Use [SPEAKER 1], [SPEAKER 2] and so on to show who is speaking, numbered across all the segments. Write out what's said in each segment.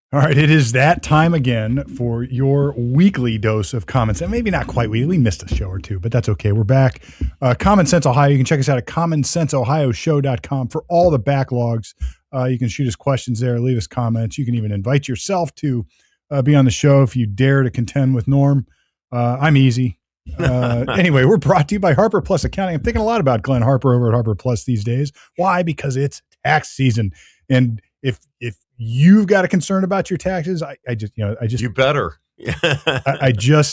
[SPEAKER 1] All right, it is that time again for your weekly dose of common sense. Maybe not quite weekly. We missed a show or two, but that's okay. We're back. Common Sense Ohio. You can check us out at commonsenseohioshow.com for all the backlogs. You can shoot us questions there, leave us comments. You can even invite yourself to be on the show if you dare to contend with Norm. I'm easy. Anyway, we're brought to you by Harper Plus Accounting. I'm thinking a lot about Glenn Harper over at Harper Plus these days. Why? Because it's tax season. And if you've got a concern about your taxes, I just
[SPEAKER 2] you better.
[SPEAKER 1] I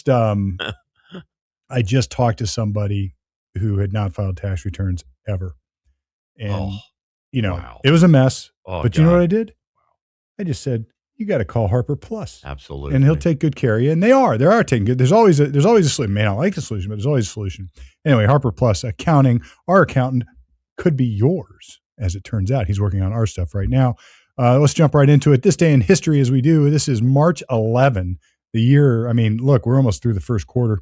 [SPEAKER 1] just talked to somebody who had not filed tax returns ever. And
[SPEAKER 2] wow.
[SPEAKER 1] It was a mess.
[SPEAKER 2] Oh,
[SPEAKER 1] but
[SPEAKER 2] God.
[SPEAKER 1] you know what I did? I just said, you got to call Harper Plus.
[SPEAKER 2] Absolutely.
[SPEAKER 1] And he'll take good care of you. And they are taking good. There's always a solution. May not like the solution, but there's always a solution. Anyway, Harper Plus Accounting, our accountant could be yours. As it turns out, he's working on our stuff right now. Let's jump right into it. This day in history, as we do, this is March 11, the year. I mean, look, we're almost through the first quarter.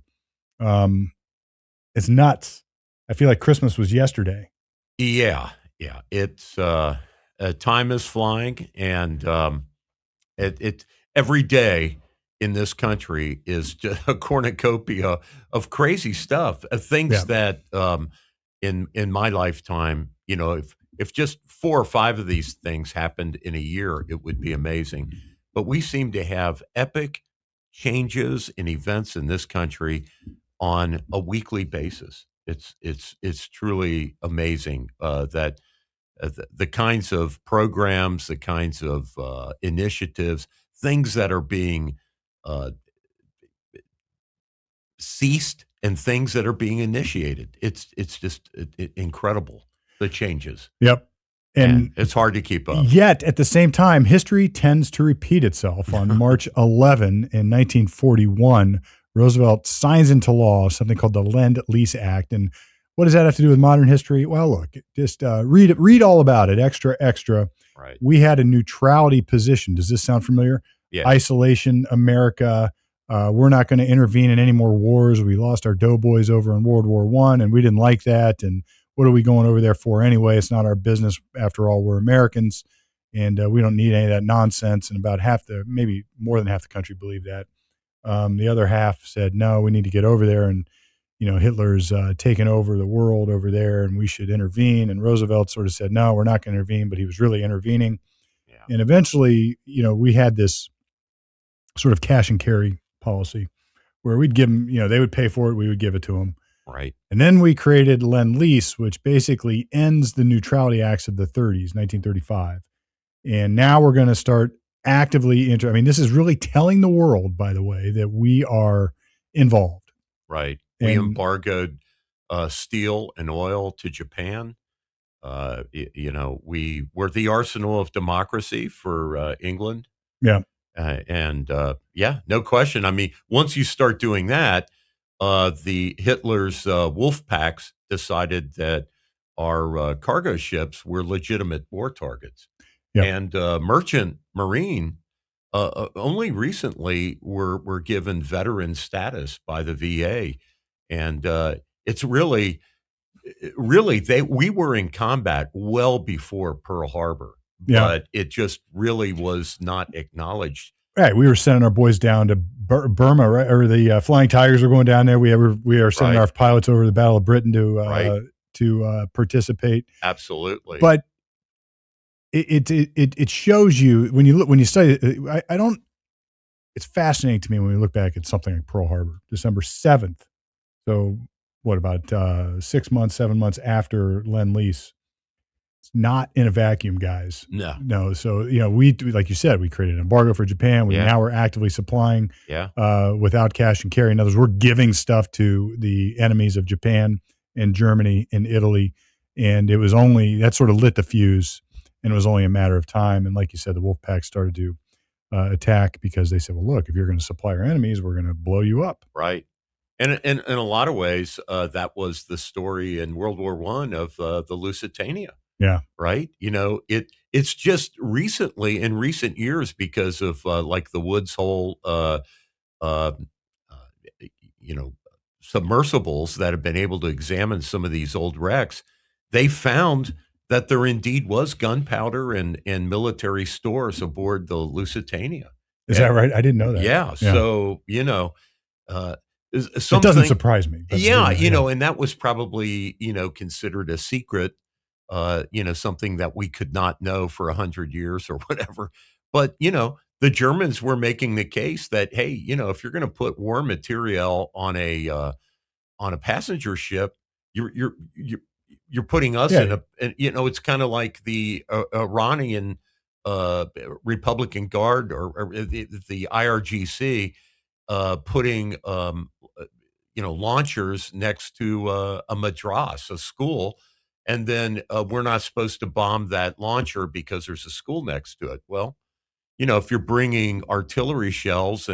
[SPEAKER 1] It's nuts. I feel like Christmas was yesterday.
[SPEAKER 2] Yeah. It's time is flying, and it every day in this country is just a cornucopia of crazy stuff, things that in my lifetime, if just 4 or 5 of these things happened in a year, it would be amazing. But we seem to have epic changes in events in this country on a weekly basis. It's truly amazing that the kinds of programs, the kinds of initiatives, things that are being ceased, and things that are being initiated. It's just incredible, the changes.
[SPEAKER 1] Yep.
[SPEAKER 2] And it's hard to keep up.
[SPEAKER 1] Yet, at the same time, history tends to repeat itself. On March 11 in 1941, Roosevelt signs into law something called the Lend-Lease Act. And what does that have to do with modern history? Well, look, just read all about it. Extra.
[SPEAKER 2] Right.
[SPEAKER 1] We had a neutrality position. Does this sound familiar?
[SPEAKER 2] Yeah.
[SPEAKER 1] Isolation, America. We're not going to intervene in any more wars. We lost our doughboys over in World War I, and we didn't like that. And what are we going over there for anyway? It's not our business. After all, we're Americans, and we don't need any of that nonsense. And about maybe more than half the country believed that. The other half said, no, we need to get over there. And, Hitler's taken over the world over there, and we should intervene. And Roosevelt sort of said, no, we're not going to intervene, but he was really intervening. Yeah. And eventually, we had this sort of cash and carry policy where we'd give them, they would pay for it. We would give it to them.
[SPEAKER 2] Right.
[SPEAKER 1] And then we created Lend-Lease, which basically ends the Neutrality Acts of the 30s, 1935. And now we're going to start actively this is really telling the world, by the way, that we are involved.
[SPEAKER 2] Right. We embargoed steel and oil to Japan. We were the arsenal of democracy for England.
[SPEAKER 1] Yeah.
[SPEAKER 2] No question. I mean, once you start doing that, the Hitler's wolf packs decided that our cargo ships were legitimate war targets. Yep. And merchant marine only recently were given veteran status by the VA. And it's really we were in combat well before Pearl Harbor. But it just really was not acknowledged.
[SPEAKER 1] Right. We were sending our boys down to Burma, right? Or the Flying Tigers were going down there. We are sending our pilots over to the Battle of Britain to participate.
[SPEAKER 2] Absolutely.
[SPEAKER 1] But it shows you when you study it. I don't. It's fascinating to me when we look back at something like Pearl Harbor, December 7th. So what about 7 months after Lend-Lease? It's not in a vacuum, guys. No. So, we, like you said, we created an embargo for Japan. Now we're actively supplying without cash and carry. In other words, we're giving stuff to the enemies of Japan and Germany and Italy. And that sort of lit the fuse, and it was only a matter of time. And like you said, the wolf pack started to attack because they said, well, look, if you're going to supply our enemies, we're going to blow you up.
[SPEAKER 2] Right. And in a lot of ways, that was the story in World War I of the Lusitania.
[SPEAKER 1] Yeah.
[SPEAKER 2] Right. It's just in recent years, because of like the Woods Hole, submersibles that have been able to examine some of these old wrecks. They found that there indeed was gunpowder and military stores aboard the Lusitania.
[SPEAKER 1] Is that right? I didn't know that.
[SPEAKER 2] Yeah.
[SPEAKER 1] Yeah.
[SPEAKER 2] So,
[SPEAKER 1] It doesn't
[SPEAKER 2] something,
[SPEAKER 1] surprise me. But
[SPEAKER 2] yeah,
[SPEAKER 1] yeah.
[SPEAKER 2] and that was probably, considered a secret, something that we could not know for 100 years or whatever. But, the Germans were making the case that, hey, if you're going to put war material on a passenger ship, you're putting us
[SPEAKER 1] Yeah.
[SPEAKER 2] it's kind of like the Iranian Republican Guard or the IRGC putting launchers next to a madras, a school, and then we're not supposed to bomb that launcher because there's a school next to it. Well, if you're bringing artillery shells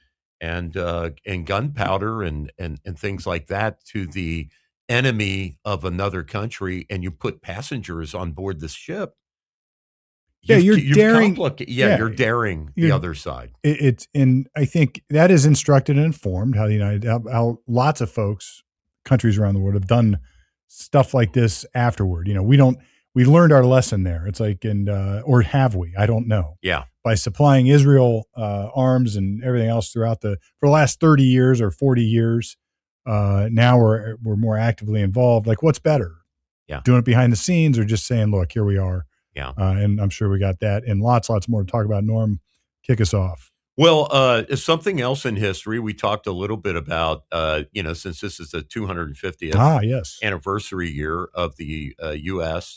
[SPEAKER 2] and gunpowder and things like that to the enemy of another country, and you put passengers on board the ship,
[SPEAKER 1] Yeah, you're daring.
[SPEAKER 2] you're daring the
[SPEAKER 1] you're-
[SPEAKER 2] other side.
[SPEAKER 1] It's and I think that is instructed and informed how how lots of countries around the world have done stuff like this afterward. We learned our lesson there. It's like, or have we? I don't know.
[SPEAKER 2] Yeah.
[SPEAKER 1] By supplying Israel arms and everything else for the last 30 years or 40 years, now we're more actively involved. Like, what's better?
[SPEAKER 2] Yeah.
[SPEAKER 1] Doing it behind the scenes or just saying, look, here we are.
[SPEAKER 2] Yeah.
[SPEAKER 1] And I'm sure we got that and lots more to talk about. Norm, kick us off.
[SPEAKER 2] Well, something else in history we talked a little bit about, since this is the 250th anniversary year of the U.S.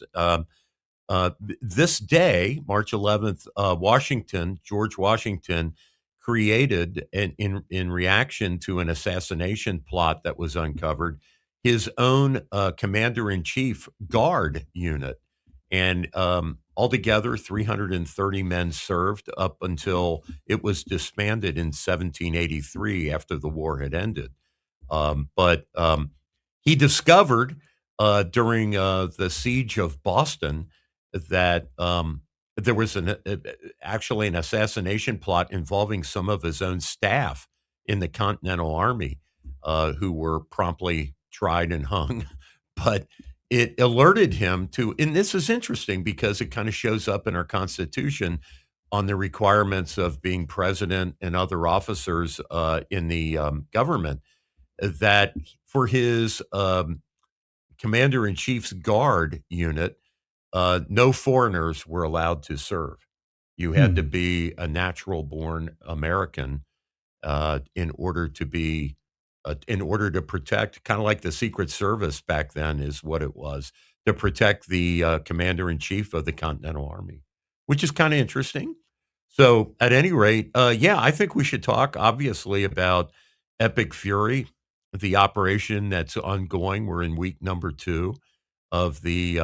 [SPEAKER 2] This day, March 11th, George Washington created, in reaction to an assassination plot that was uncovered, his own commander-in-chief guard unit. And altogether, 330 men served up until it was disbanded in 1783 after the war had ended. But he discovered during the siege of Boston that there was actually an assassination plot involving some of his own staff in the Continental Army who were promptly tried and hung. But it alerted him to, and this is interesting because it kind of shows up in our Constitution on the requirements of being president and other officers in the government, that for his commander-in-chief's guard unit, no foreigners were allowed to serve. You had to be a natural-born American in order to protect, kind of like the Secret Service back then is what it was, to protect the commander-in-chief of the Continental Army, which is kind of interesting. So at any rate, I think we should talk, obviously, about Epic Fury, the operation that's ongoing. We're in week number 2 of the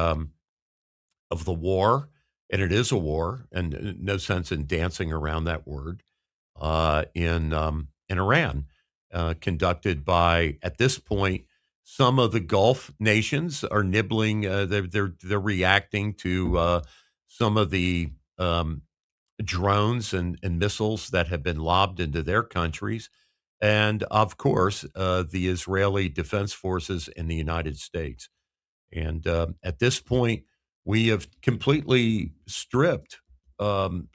[SPEAKER 2] war, and it is a war, and no sense in dancing around that word, in Iran. Conducted by, at this point, some of the Gulf nations are nibbling. They're reacting to some of the drones and missiles that have been lobbed into their countries, and of course, the Israeli Defense Forces in the United States. And at this point, we have completely stripped the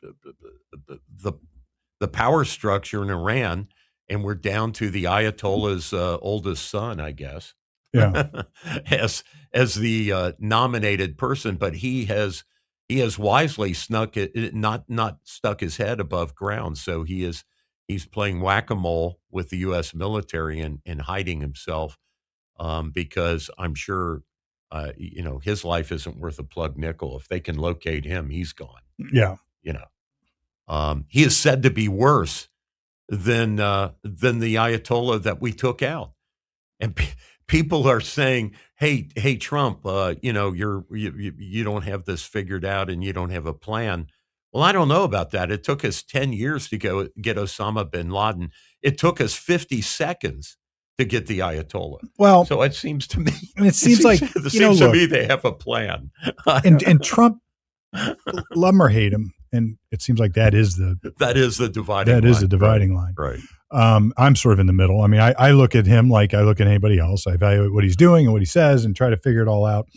[SPEAKER 2] power structure in Iran. And we're down to the Ayatollah's oldest son, I guess, as the nominated person. But he has wisely not stuck his head above ground. So he's playing whack-a-mole with the U.S. military and hiding himself because I'm sure his life isn't worth a plug nickel. If they can locate him, he's gone.
[SPEAKER 1] Yeah,
[SPEAKER 2] he is said to be worse than the Ayatollah that we took out, and people are saying, "Hey, Trump, you don't have this figured out, and you don't have a plan." Well, I don't know about that. It took us 10 years to go get Osama bin Laden. It took us 50 seconds to get the Ayatollah.
[SPEAKER 1] Well,
[SPEAKER 2] so it seems to me,
[SPEAKER 1] to
[SPEAKER 2] me they have a plan.
[SPEAKER 1] and Trump, love him or hate him. And it seems like that is the dividing line.
[SPEAKER 2] Right.
[SPEAKER 1] I'm sort of in the middle. I mean, I look at him like I look at anybody else. I evaluate what he's doing and what he says and try to figure it all out.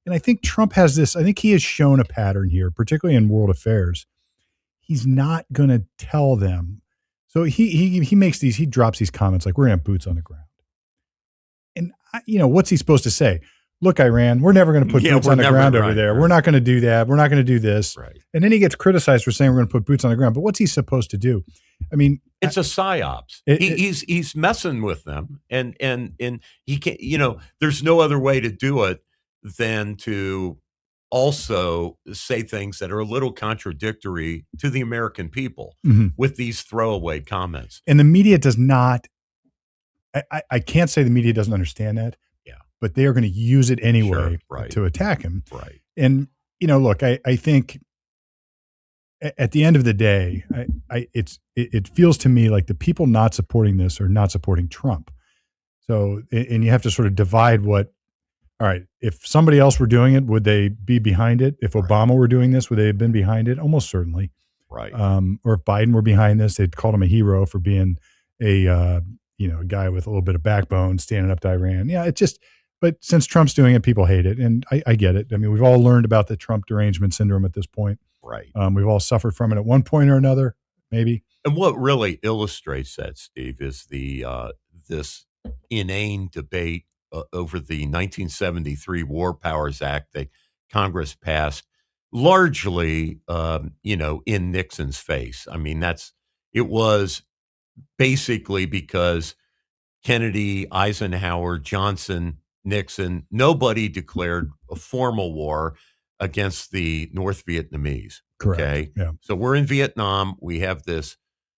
[SPEAKER 1] And I think Trump has this, I think he has shown a pattern here, particularly in world affairs. He's not going to tell them. So he makes these, he drops these comments like, we're going to have boots on the ground. And, what's he supposed to say? Look, Iran, we're never going to put boots on the ground over there. Right. We're not going to do that. We're not going to do this.
[SPEAKER 2] Right.
[SPEAKER 1] And then he gets criticized for saying we're going to put boots on the ground. But what's he supposed to do? I mean,
[SPEAKER 2] it's a psyops. He's messing with them, and he can't. There's no other way to do it than to also say things that are a little contradictory to the American people with these throwaway comments.
[SPEAKER 1] And the media does not. I can't say the media doesn't understand that.
[SPEAKER 2] Yeah, but
[SPEAKER 1] they are going to use it anyway to attack him.
[SPEAKER 2] Right.
[SPEAKER 1] And look, I think at the end of the day, it feels to me like the people not supporting this are not supporting Trump. So, and you have to sort of divide what. All right, if somebody else were doing it, would they be behind it? If Obama were doing this, would they have been behind it? Almost certainly.
[SPEAKER 2] Right.
[SPEAKER 1] Or if Biden were behind this, they'd called him a hero for being a guy with a little bit of backbone standing up to Iran. Yeah, but since Trump's doing it, people hate it. And I get it. I mean, we've all learned about the Trump derangement syndrome at this point.
[SPEAKER 2] Right.
[SPEAKER 1] We've all suffered from it at one point or another, maybe.
[SPEAKER 2] And what really illustrates that, Steve, is this inane debate over the 1973 War Powers Act that Congress passed, largely, in Nixon's face. I mean, it was basically because Kennedy, Eisenhower, Johnson, Nixon, nobody declared a formal war against the North Vietnamese.
[SPEAKER 1] Correct.
[SPEAKER 2] Okay.
[SPEAKER 1] Yeah.
[SPEAKER 2] So we're in Vietnam. We have this,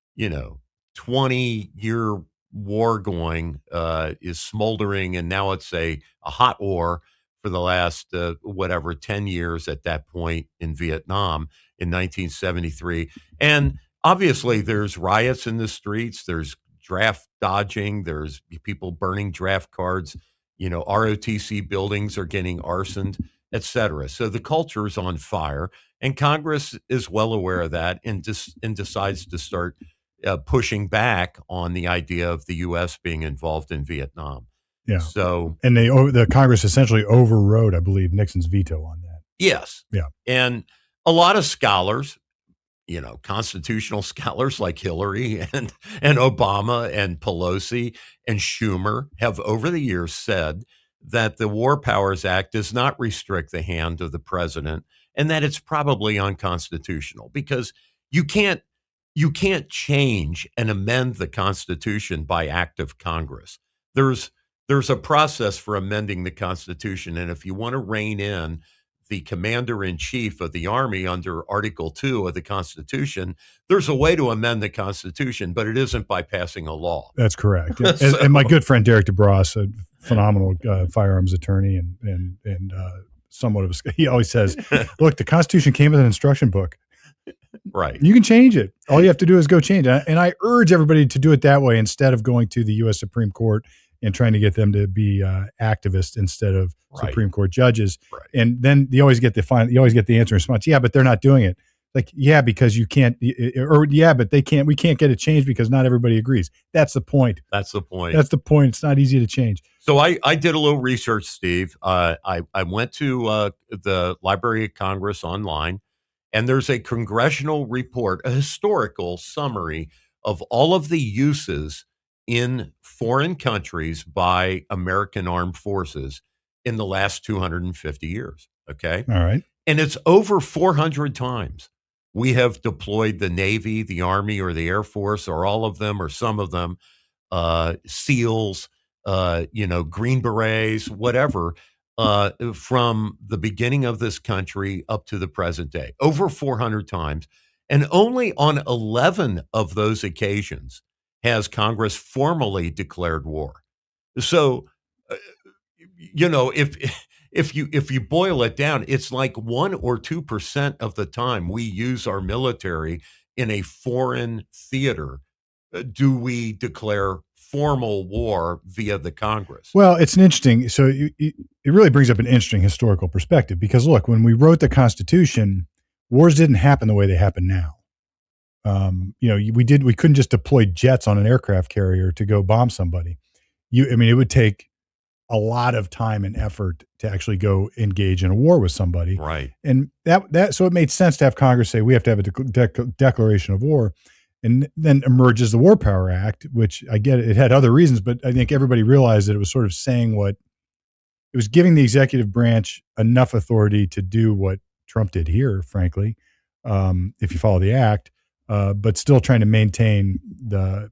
[SPEAKER 2] 20-year war going, is smoldering, and now it's a hot war for the last 10 years at that point in Vietnam in 1973. And obviously there's riots in the streets, there's draft dodging, there's people burning draft cards, ROTC buildings are getting arsoned, etc. So the culture is on fire, and Congress is well aware of that and decides to start pushing back on the idea of the U.S. being involved in Vietnam.
[SPEAKER 1] Yeah.
[SPEAKER 2] So,
[SPEAKER 1] and the Congress essentially overrode, I believe, Nixon's veto on that.
[SPEAKER 2] Yes.
[SPEAKER 1] Yeah.
[SPEAKER 2] And a lot of scholars, constitutional scholars like Hillary and Obama and Pelosi and Schumer have over the years said that the War Powers Act does not restrict the hand of the president, and that it's probably unconstitutional because you can't change and amend the Constitution by act of Congress. There's a process for amending the Constitution, and if you want to rein in the commander-in-chief of the Army under Article 2 of the Constitution, there's a way to amend the Constitution, but it isn't by passing a law.
[SPEAKER 1] That's correct. And my good friend Derek DeBras, a phenomenal firearms attorney and somewhat of he always says, look, the Constitution came with an instruction book.
[SPEAKER 2] Right.
[SPEAKER 1] You can change it. All you have to do is go change it. And I urge everybody to do it that way instead of going to the U.S. Supreme Court and trying to get them to be activists instead of Supreme Court judges.
[SPEAKER 2] Right.
[SPEAKER 1] And then you always get the answer in response. Yeah, but they're not doing it. Like, yeah, because you can't, or yeah, but they can't. We can't get it changed because not everybody agrees. That's the point.
[SPEAKER 2] That's the point.
[SPEAKER 1] It's not easy to change.
[SPEAKER 2] So I did a little research, Steve. I went to the Library of Congress online, and there's a congressional report, a historical summary of all of the uses in foreign countries by American armed forces in the last 250 years. Okay.
[SPEAKER 1] All right.
[SPEAKER 2] And it's over 400 times we have deployed the Navy, the Army, or the Air Force, or all of them, or some of them, SEALs, Green Berets, whatever, from the beginning of this country up to the present day, over 400 times. And only on 11 of those occasions has Congress formally declared war. So, if you boil it down, it's like 1 or 2% of the time we use our military in a foreign theater do we declare formal war via the Congress.
[SPEAKER 1] Well, it's an interesting. So it really brings up an interesting historical perspective because look, when we wrote the Constitution, wars didn't happen the way they happen now. We couldn't just deploy jets on an aircraft carrier to go bomb somebody. It would take a lot of time and effort to actually go engage in a war with somebody.
[SPEAKER 2] Right.
[SPEAKER 1] And so it made sense to have Congress say we have to have a declaration of war. And then emerges the War Power Act, which I get it had other reasons, but I think everybody realized that it was sort of saying it was giving the executive branch enough authority to do what Trump did here, frankly, if you follow the act, but still trying to maintain the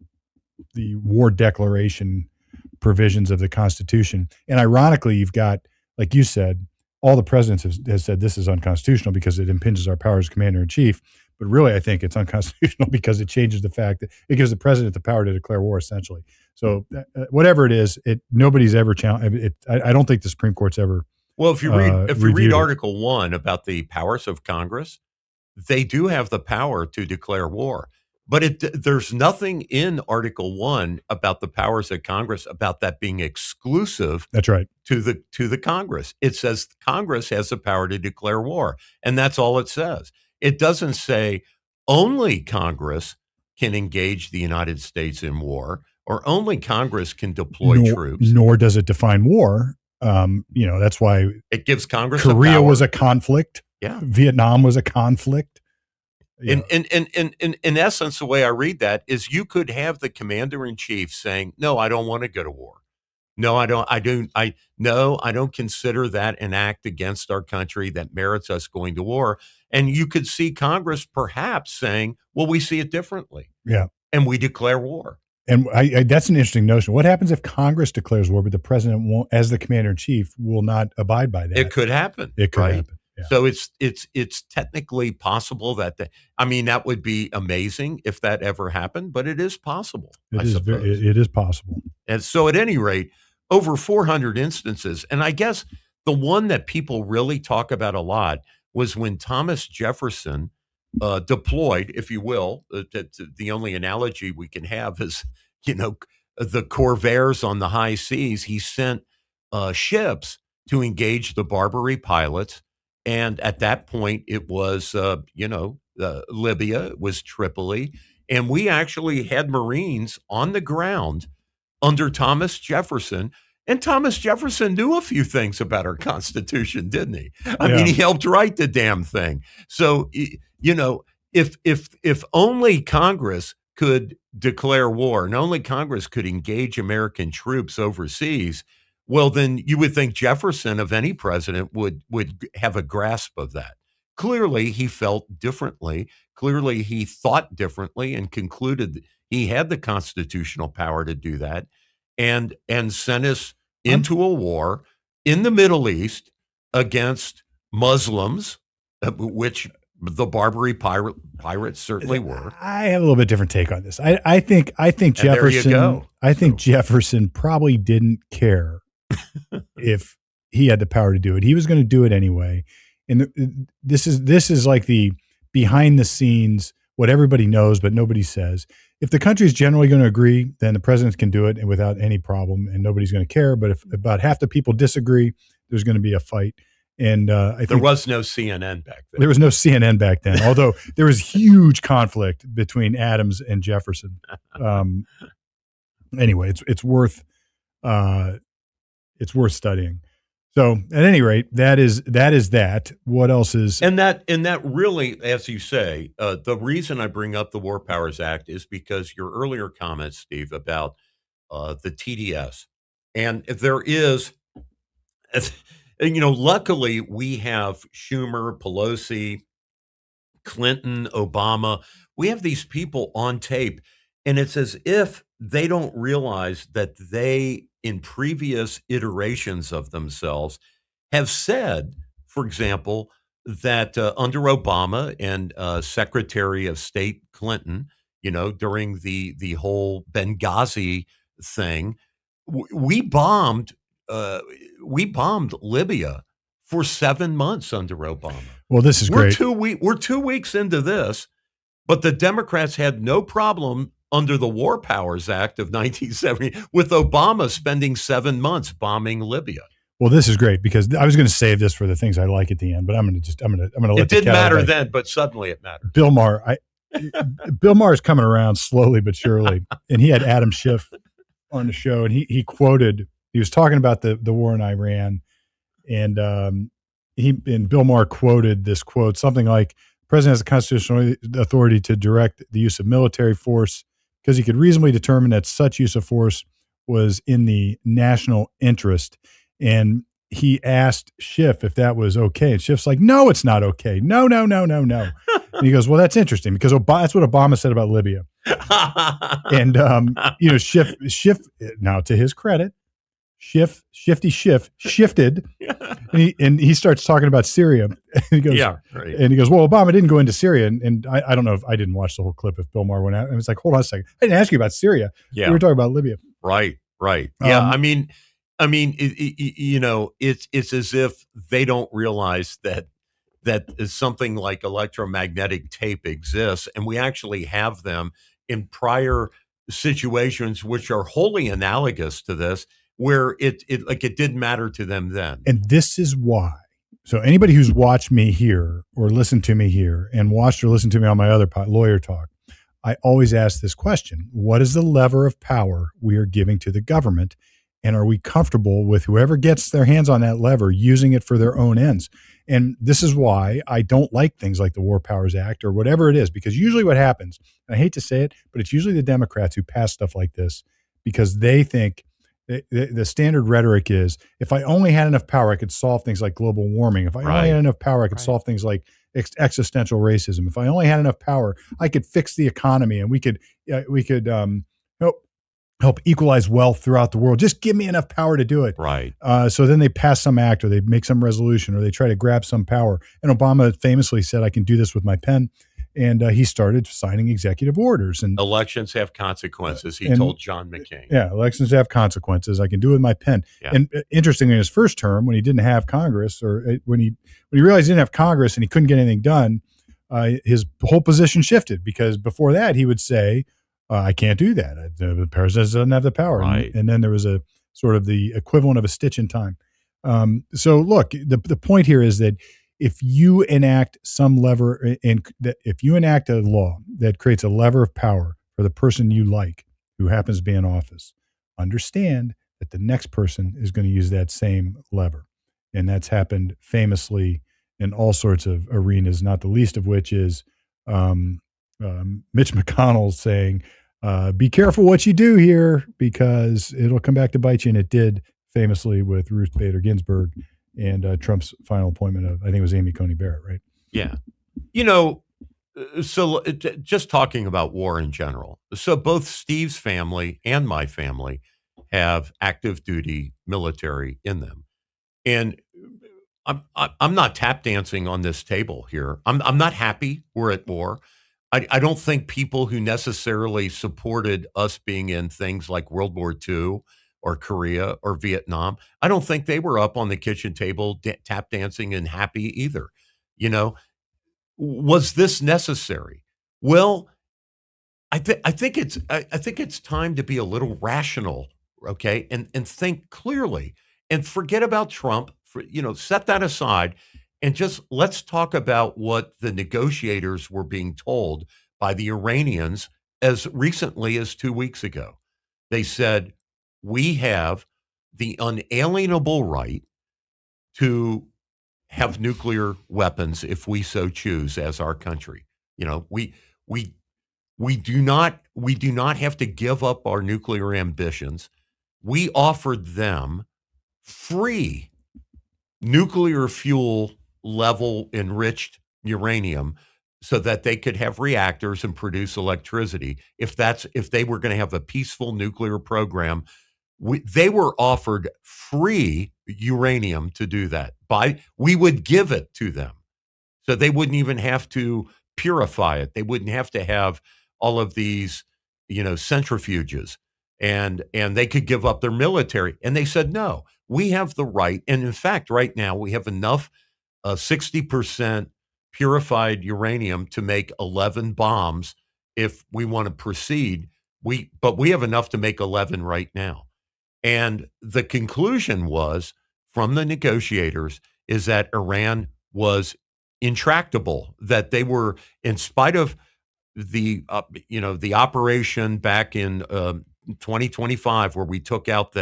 [SPEAKER 1] war declaration provisions of the Constitution. And ironically, you've got, like you said, all the presidents have said this is unconstitutional because it impinges our powers as commander in chief. But really, I think it's unconstitutional because it changes the fact that it gives the president the power to declare war, essentially. So whatever it is, nobody's ever challenged it. I don't think the Supreme Court's ever.
[SPEAKER 2] Well, if you read Article 1 about the powers of Congress, they do have the power to declare war. But there's nothing in Article 1 about the powers of Congress about that being exclusive.
[SPEAKER 1] That's right.
[SPEAKER 2] To the Congress. It says Congress has the power to declare war, and that's all it says. It doesn't say only Congress can engage the United States in war, or only Congress can deploy troops.
[SPEAKER 1] Nor does it define war. That's why
[SPEAKER 2] it gives Congress
[SPEAKER 1] Korea was a conflict.
[SPEAKER 2] Yeah.
[SPEAKER 1] Vietnam was a conflict.
[SPEAKER 2] In essence, the way I read that is you could have the commander in chief saying, "No, I don't want to go to war. No, I don't. I don't consider that an act against our country that merits us going to war." And you could see Congress perhaps saying, "Well, we see it differently."
[SPEAKER 1] Yeah,
[SPEAKER 2] and we declare war.
[SPEAKER 1] And that's an interesting notion. What happens if Congress declares war, but the president won't, as the commander in chief, will not abide by that?
[SPEAKER 2] It could happen.
[SPEAKER 1] It could happen. Yeah.
[SPEAKER 2] So it's technically possible that that would be amazing if that ever happened, but it is possible.
[SPEAKER 1] It is possible.
[SPEAKER 2] And so at any rate, over 400 instances. And I guess the one that people really talk about a lot was when Thomas Jefferson deployed, if you will. The only analogy we can have is, the corvairs on the high seas. He sent ships to engage the Barbary pilots. And at that point, it was, Libya, it was Tripoli. And we actually had Marines on the ground under Thomas Jefferson. And Thomas Jefferson knew a few things about our Constitution, didn't he? I mean, he helped write the damn thing. So, if only Congress could declare war and only Congress could engage American troops overseas, well, then you would think Jefferson, of any president, would have a grasp of that. Clearly, he felt differently. Clearly, he thought differently and concluded he had the constitutional power to do that and sent us into a war in the Middle East against Muslims, which the Barbary pirates certainly were.
[SPEAKER 1] I have a little bit different take on this. I think Jefferson.
[SPEAKER 2] There you go.
[SPEAKER 1] I think Jefferson probably didn't care if he had the power to do it. He was going to do it anyway. And this is like the behind the scenes, what everybody knows but nobody says. If the country is generally going to agree, then the president can do it and without any problem, and nobody's going to care. But if about half the people disagree, there's going to be a fight. And I think
[SPEAKER 2] there was no CNN back then.
[SPEAKER 1] There was no CNN back then, although there was huge conflict between Adams and Jefferson. Anyway, it's worth studying. So at any rate, that is that. What else is
[SPEAKER 2] and that really, as you say, the reason I bring up the War Powers Act is because your earlier comments, Steve, about the TDS, and there is, luckily we have Schumer, Pelosi, Clinton, Obama. We have these people on tape, and it's as if they don't realize that they, in previous iterations of themselves, have said, for example, that under Obama and Secretary of State Clinton, during the whole Benghazi thing, we bombed Libya for 7 months under Obama.
[SPEAKER 1] Well, this is great.
[SPEAKER 2] We're 2 weeks into this, but the Democrats had no problem under the War Powers Act of 1970 with Obama spending 7 months bombing Libya.
[SPEAKER 1] Well, this is great because I was going to save this for the things I like at the end, but I'm going to let
[SPEAKER 2] it didn't matter then, but suddenly it mattered.
[SPEAKER 1] Bill Maher, Bill Maher is coming around slowly but surely, and he had Adam Schiff on the show, and he quoted He was talking about the war in Iran, and Bill Maher quoted this quote, something like, "The president has the constitutional authority to direct the use of military force because he could reasonably determine that such use of force was in the national interest." And he asked Schiff if that was okay. And Schiff's like, "No, it's not okay. No, no, no, no, no." And he goes, "Well, that's interesting because that's what Obama said about Libya." And, Schiff, now to his credit, Schiff shifted, and he starts talking about Syria. And he goes,
[SPEAKER 2] yeah, right.
[SPEAKER 1] And he goes, "Well, Obama didn't go into Syria." And I don't know if I didn't watch the whole clip if Bill Maher went out. And it's like, hold on a second. I didn't ask you about Syria.
[SPEAKER 2] Yeah.
[SPEAKER 1] We were talking about Libya.
[SPEAKER 2] Right. Yeah. I mean, it's as if they don't realize that something like electromagnetic tape exists, and we actually have them in prior situations which are wholly analogous to this, where it didn't matter to them then.
[SPEAKER 1] And this is why. So anybody who's watched me here or listened to me here and watched or listened to me on my other Lawyer Talk, I always ask this question: what is the lever of power we are giving to the government? And are we comfortable with whoever gets their hands on that lever using it for their own ends? And this is why I don't like things like the War Powers Act or whatever it is, because usually what happens, and I hate to say it, but it's usually the Democrats who pass stuff like this because they think the standard rhetoric is, if I only had enough power, I could solve things like global warming. If I only had enough power, I could solve things like existential racism. If I only had enough power, I could fix the economy, and we could help equalize wealth throughout the world. Just give me enough power to do it.
[SPEAKER 2] Right.
[SPEAKER 1] So then they pass some act, or they make some resolution, or they try to grab some power. And Obama famously said, "I can do this with my pen." And he started signing executive orders. And
[SPEAKER 2] elections have consequences, he told John McCain.
[SPEAKER 1] Yeah, elections have consequences. I can do it with my pen.
[SPEAKER 2] Yeah.
[SPEAKER 1] And interestingly, in his first term, when he didn't have Congress, or when he realized he didn't have Congress and he couldn't get anything done, his whole position shifted, because before that he would say, "I can't do that. The president doesn't have the power."
[SPEAKER 2] Right.
[SPEAKER 1] And then there was a sort of the equivalent of a stitch in time. So look, the point here is that if you enact some lever, if you enact a law that creates a lever of power for the person you like, who happens to be in office, understand that the next person is going to use that same lever. And that's happened famously in all sorts of arenas, not the least of which is Mitch McConnell saying, "Be careful what you do here, because it'll come back to bite you." And it did, famously, with Ruth Bader Ginsburg and Trump's final appointment of, I think it was Amy Coney Barrett, right?
[SPEAKER 2] Yeah. So just talking about war in general. So both Steve's family and my family have active duty military in them. And I'm not tap dancing on this table here. I'm not happy we're at war. I don't think people who necessarily supported us being in things like World War II or Korea or Vietnam, I don't think they were up on the kitchen table tap dancing and happy either. Was this necessary? Well, I think it's time to be a little rational, okay, and think clearly, and forget about Trump. Set that aside, and just let's talk about what the negotiators were being told by the Iranians as recently as 2 weeks ago. They said, "We have the unalienable right to have nuclear weapons if we so choose as our country. We do not have to give up our nuclear ambitions. We offered them free nuclear fuel level enriched uranium so that they could have reactors and produce electricity. If they were going to have a peaceful nuclear program, they were offered free uranium to do that. We would give it to them, so they wouldn't even have to purify it. They wouldn't have to have all of these, centrifuges, and they could give up their military. And they said, no, we have the right. And in fact, right now we have enough 60% purified uranium to make 11 bombs if we want to proceed. But we have enough to make 11 right now. And the conclusion was, from the negotiators, is that Iran was intractable, that they were, in spite of the operation back in 2025, where we took out that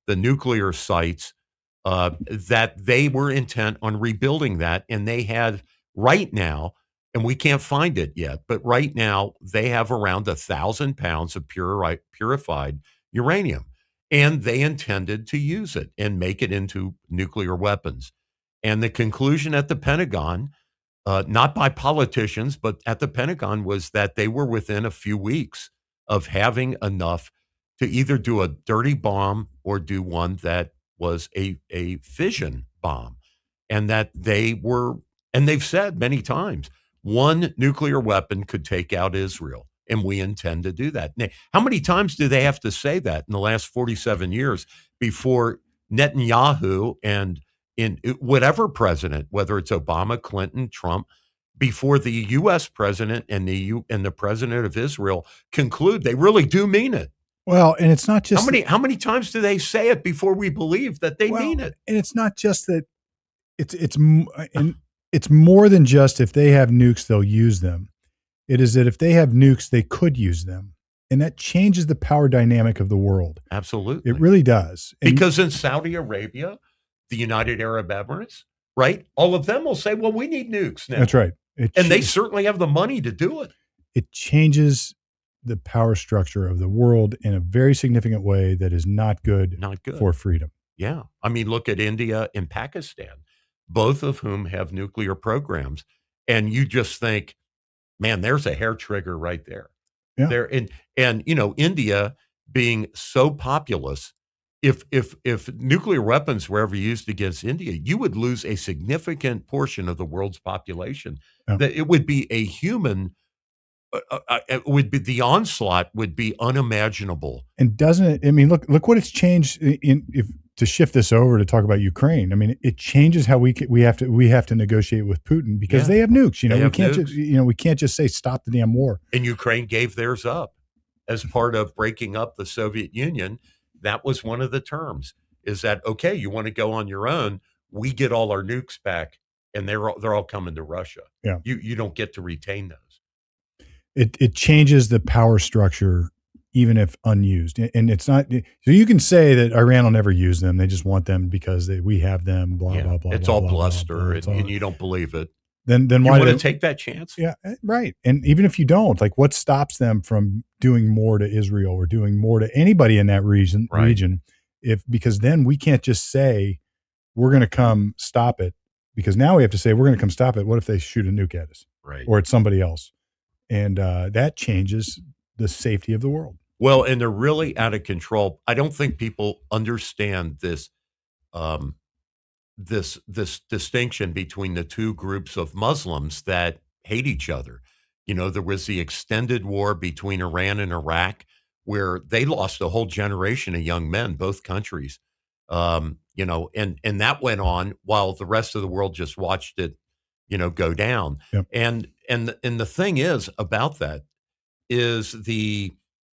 [SPEAKER 2] the nuclear sites, that they were intent on rebuilding that. And they had right now, and we can't find it yet, but right now they have around 1,000 pounds of purified uranium. And they intended to use it and make it into nuclear weapons. And the conclusion at the Pentagon, not by politicians, but at the Pentagon, was that they were within a few weeks of having enough to either do a dirty bomb or do one that was a fission bomb. And that and they've said many times, one nuclear weapon could take out Israel. And we intend to do that. Now, how many times do they have to say that in the last 47 years before Netanyahu and in whatever president, whether it's Obama, Clinton, Trump, before the U.S. president and the president of Israel conclude they really do mean it?
[SPEAKER 1] Well, and it's not just
[SPEAKER 2] how many times do they say it before we believe that they mean it?
[SPEAKER 1] And it's not just that it's more than just if they have nukes, they'll use them. It is that if they have nukes, they could use them. And that changes the power dynamic of the world.
[SPEAKER 2] Absolutely.
[SPEAKER 1] It really does.
[SPEAKER 2] Because in Saudi Arabia, the United Arab Emirates, right? All of them will say, well, we need nukes now.
[SPEAKER 1] That's right.
[SPEAKER 2] And they certainly have the money to do it.
[SPEAKER 1] It changes the power structure of the world in a very significant way that is not good for freedom.
[SPEAKER 2] Yeah. I mean, look at India and Pakistan, both of whom have nuclear programs. And you just think, man, there's a hair trigger right there.
[SPEAKER 1] Yeah.
[SPEAKER 2] And India being so populous, if nuclear weapons were ever used against India, you would lose a significant portion of the world's population.
[SPEAKER 1] Yeah.
[SPEAKER 2] That it would be a human. It would be the onslaught would be unimaginable.
[SPEAKER 1] And doesn't it? I mean, look what it's changed to shift this over to talk about Ukraine. I mean, it changes how we have to negotiate with Putin because they have nukes. We can't just say stop the damn war.
[SPEAKER 2] And Ukraine gave theirs up as part of breaking up the Soviet Union. That was one of the terms. Is that okay? You want to go on your own? We get all our nukes back, and they're all coming to Russia.
[SPEAKER 1] Yeah,
[SPEAKER 2] you don't get to retain those.
[SPEAKER 1] It changes the power structure, even if unused. And it's not, so you can say that Iran will never use them. They just want them because we have them, blah, blah, blah.
[SPEAKER 2] It's
[SPEAKER 1] blah,
[SPEAKER 2] all
[SPEAKER 1] blah,
[SPEAKER 2] bluster,
[SPEAKER 1] blah, blah,
[SPEAKER 2] and you don't believe it.
[SPEAKER 1] Then
[SPEAKER 2] you
[SPEAKER 1] why
[SPEAKER 2] want to take that chance?
[SPEAKER 1] Yeah, right. And even if you don't, like what stops them from doing more to Israel or doing more to anybody in that region? Because then we can't just say, we're going to come stop it. Because now we have to say, we're going to come stop it. What if they shoot a nuke at us?
[SPEAKER 2] Right.
[SPEAKER 1] Or at somebody else? And that changes the safety of the world.
[SPEAKER 2] Well, and they're really out of control. I don't think people understand this this distinction between the two groups of Muslims that hate each other. There was the extended war between Iran and Iraq, where they lost a whole generation of young men, both countries. And that went on while the rest of the world just watched it, go down.
[SPEAKER 1] Yep.
[SPEAKER 2] And the thing is about that is the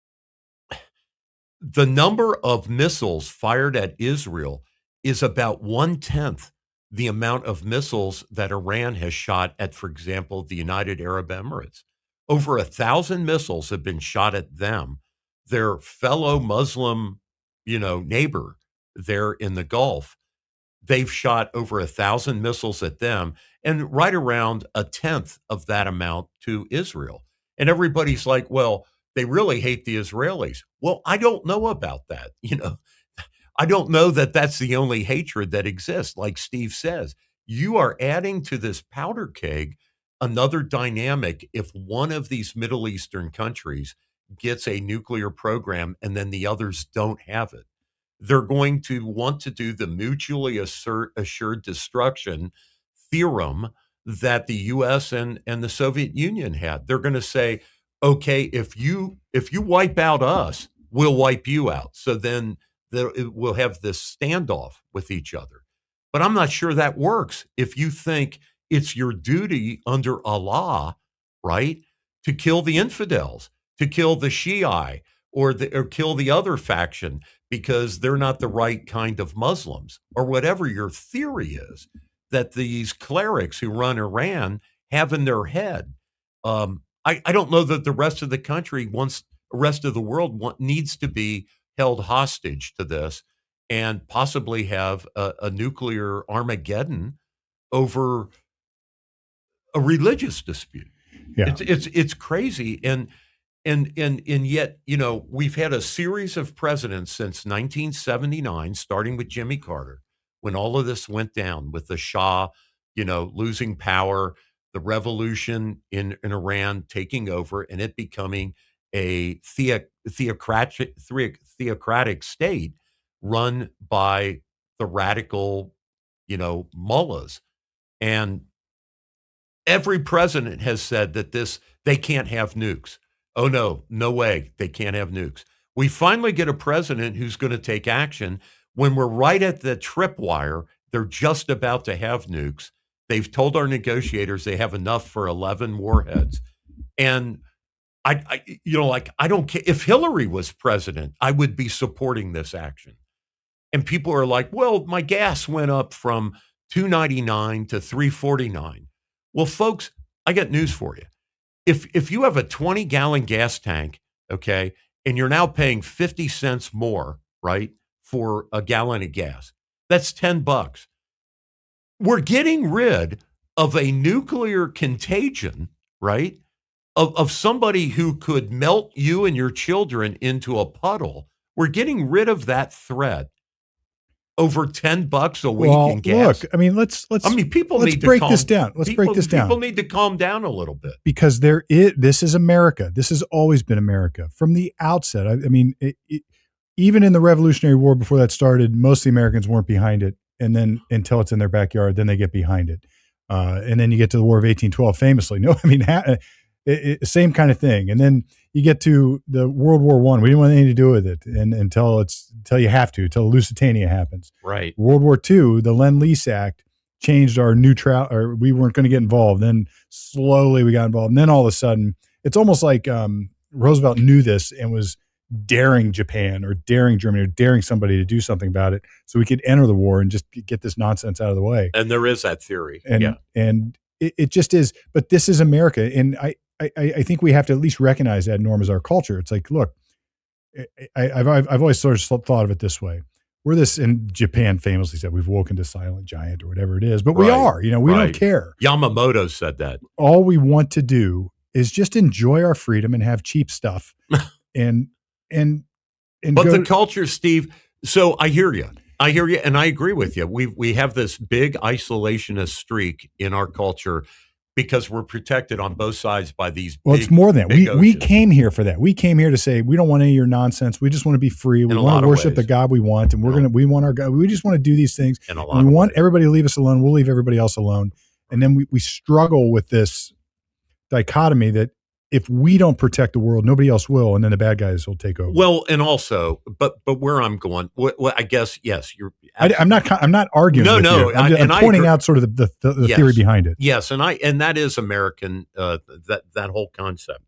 [SPEAKER 2] number of missiles fired at Israel is about 1/10 the amount of missiles that Iran has shot at, for example, the United Arab Emirates. Over 1,000 missiles have been shot at them, their fellow Muslim, neighbor there in the Gulf. They've shot over 1,000 missiles at them and right around 1/10 of that amount to Israel. And everybody's like, well, they really hate the Israelis. Well, I don't know about that. I don't know that that's the only hatred that exists. Like Steve says, you are adding to this powder keg another dynamic if one of these Middle Eastern countries gets a nuclear program and then the others don't have it. They're going to want to do the mutually assured destruction theorem that the U.S. and the Soviet Union had. They're going to say, okay, if you wipe out us, we'll wipe you out. So then we'll have this standoff with each other. But I'm not sure that works if you think it's your duty under Allah, right, to kill the infidels, to kill the Shiite or kill the other faction because they're not the right kind of Muslims, or whatever your theory is that these clerics who run Iran have in their head. I don't know that the rest of the country the rest of the world needs to be held hostage to this. and possibly have a nuclear Armageddon over a religious dispute.
[SPEAKER 1] Yeah.
[SPEAKER 2] It's crazy. And yet, we've had a series of presidents since 1979, starting with Jimmy Carter, when all of this went down with the Shah, losing power, the revolution in Iran taking over, and it becoming a theocratic state run by the radical, mullahs. And every president has said that they can't have nukes. Oh, no, no way. They can't have nukes. We finally get a president who's going to take action when we're right at the tripwire. They're just about to have nukes. They've told our negotiators they have enough for 11 warheads. And I don't care. If Hillary was president, I would be supporting this action. And people are like, well, my gas went up from $2.99 to $3.49. Well, folks, I got news for you. If you have a 20-gallon gas tank, okay, and you're now paying 50 cents more, right, for a gallon of gas, that's $10. We're getting rid of a nuclear contagion, right, of somebody who could melt you and your children into a puddle. We're getting rid of that threat over $10 a week in gas.
[SPEAKER 1] Look, I mean, let's
[SPEAKER 2] people
[SPEAKER 1] let's
[SPEAKER 2] need to
[SPEAKER 1] break this down. Let's break this down.
[SPEAKER 2] People need to calm down a little bit,
[SPEAKER 1] because this is America. This has always been America from the outset. I mean, even in the Revolutionary War before that started, most of the Americans weren't behind it, and then until it's in their backyard, then they get behind it, and then you get to the War of 1812, famously. No, I mean, same kind of thing, and then you get to the World War I. We didn't want anything to do with it, and until you have to, until Lusitania happens.
[SPEAKER 2] Right.
[SPEAKER 1] World War II, the Lend-Lease Act changed our neutrality, or we weren't going to get involved. Then slowly we got involved, and then all of a sudden, it's almost like Roosevelt knew this and was daring Japan or daring Germany or daring somebody to do something about it, so we could enter the war and just get this nonsense out of the way.
[SPEAKER 2] And there is that theory,
[SPEAKER 1] and it just is. But this is America, and I think we have to at least recognize that, Norm, as our culture. It's like, look, I've always sort of thought of it this way. We're this, and Japan famously said, we've woken to silent giant or whatever it is, but we are, we don't care.
[SPEAKER 2] Yamamoto said that.
[SPEAKER 1] All we want to do is just enjoy our freedom and have cheap stuff. But
[SPEAKER 2] the culture, Steve, so I hear you, and I agree with you. We have this big isolationist streak in our culture, because we're protected on both sides by these.
[SPEAKER 1] Well, it's more than that. We came here for that. We came here to say we don't want any of your nonsense. We just want to be free. We want to worship the God we want, and we want our God. We just want to do these things. And we want everybody to leave us alone. We'll leave everybody else alone. And then we struggle with this dichotomy that if we don't protect the world, nobody else will, and then the bad guys will take over.
[SPEAKER 2] Well, and also, but where I'm going, I guess, yes, you're.
[SPEAKER 1] I'm not arguing.
[SPEAKER 2] No,
[SPEAKER 1] I'm pointing out sort of the theory behind it.
[SPEAKER 2] Yes, and that is American. That whole concept.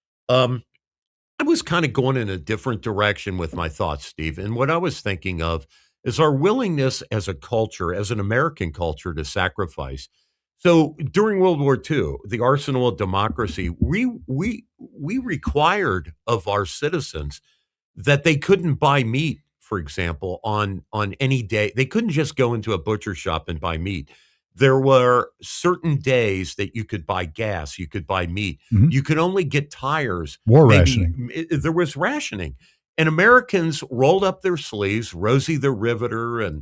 [SPEAKER 2] I was kind of going in a different direction with my thoughts, Steve, and what I was thinking of is our willingness as a culture, as an American culture, to sacrifice. So during World War II, the arsenal of democracy, we required of our citizens that they couldn't buy meat, for example, on any day. They couldn't just go into a butcher shop and buy meat. There were certain days that you could buy gas, you could buy meat. Mm-hmm. You could only get tires.
[SPEAKER 1] Rationing.
[SPEAKER 2] There was rationing. And Americans rolled up their sleeves, Rosie the Riveter, and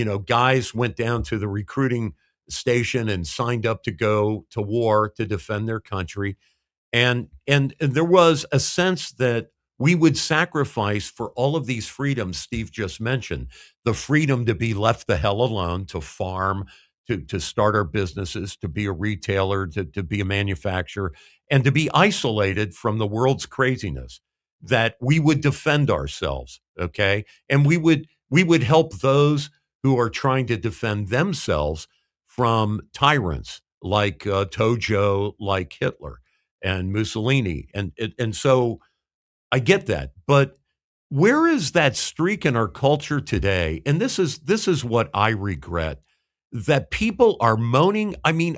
[SPEAKER 2] guys went down to the recruiting station and signed up to go to war to defend their country. And there was a sense that we would sacrifice for all of these freedoms Steve just mentioned, the freedom to be left the hell alone, to farm, to start our businesses, to be a retailer, to be a manufacturer, and to be isolated from the world's craziness, that we would defend ourselves, okay? And we would help those who are trying to defend themselves from tyrants like Tojo, like Hitler and Mussolini. And so I get that. But where is that streak in our culture today? And this is what I regret, that people are moaning. I mean,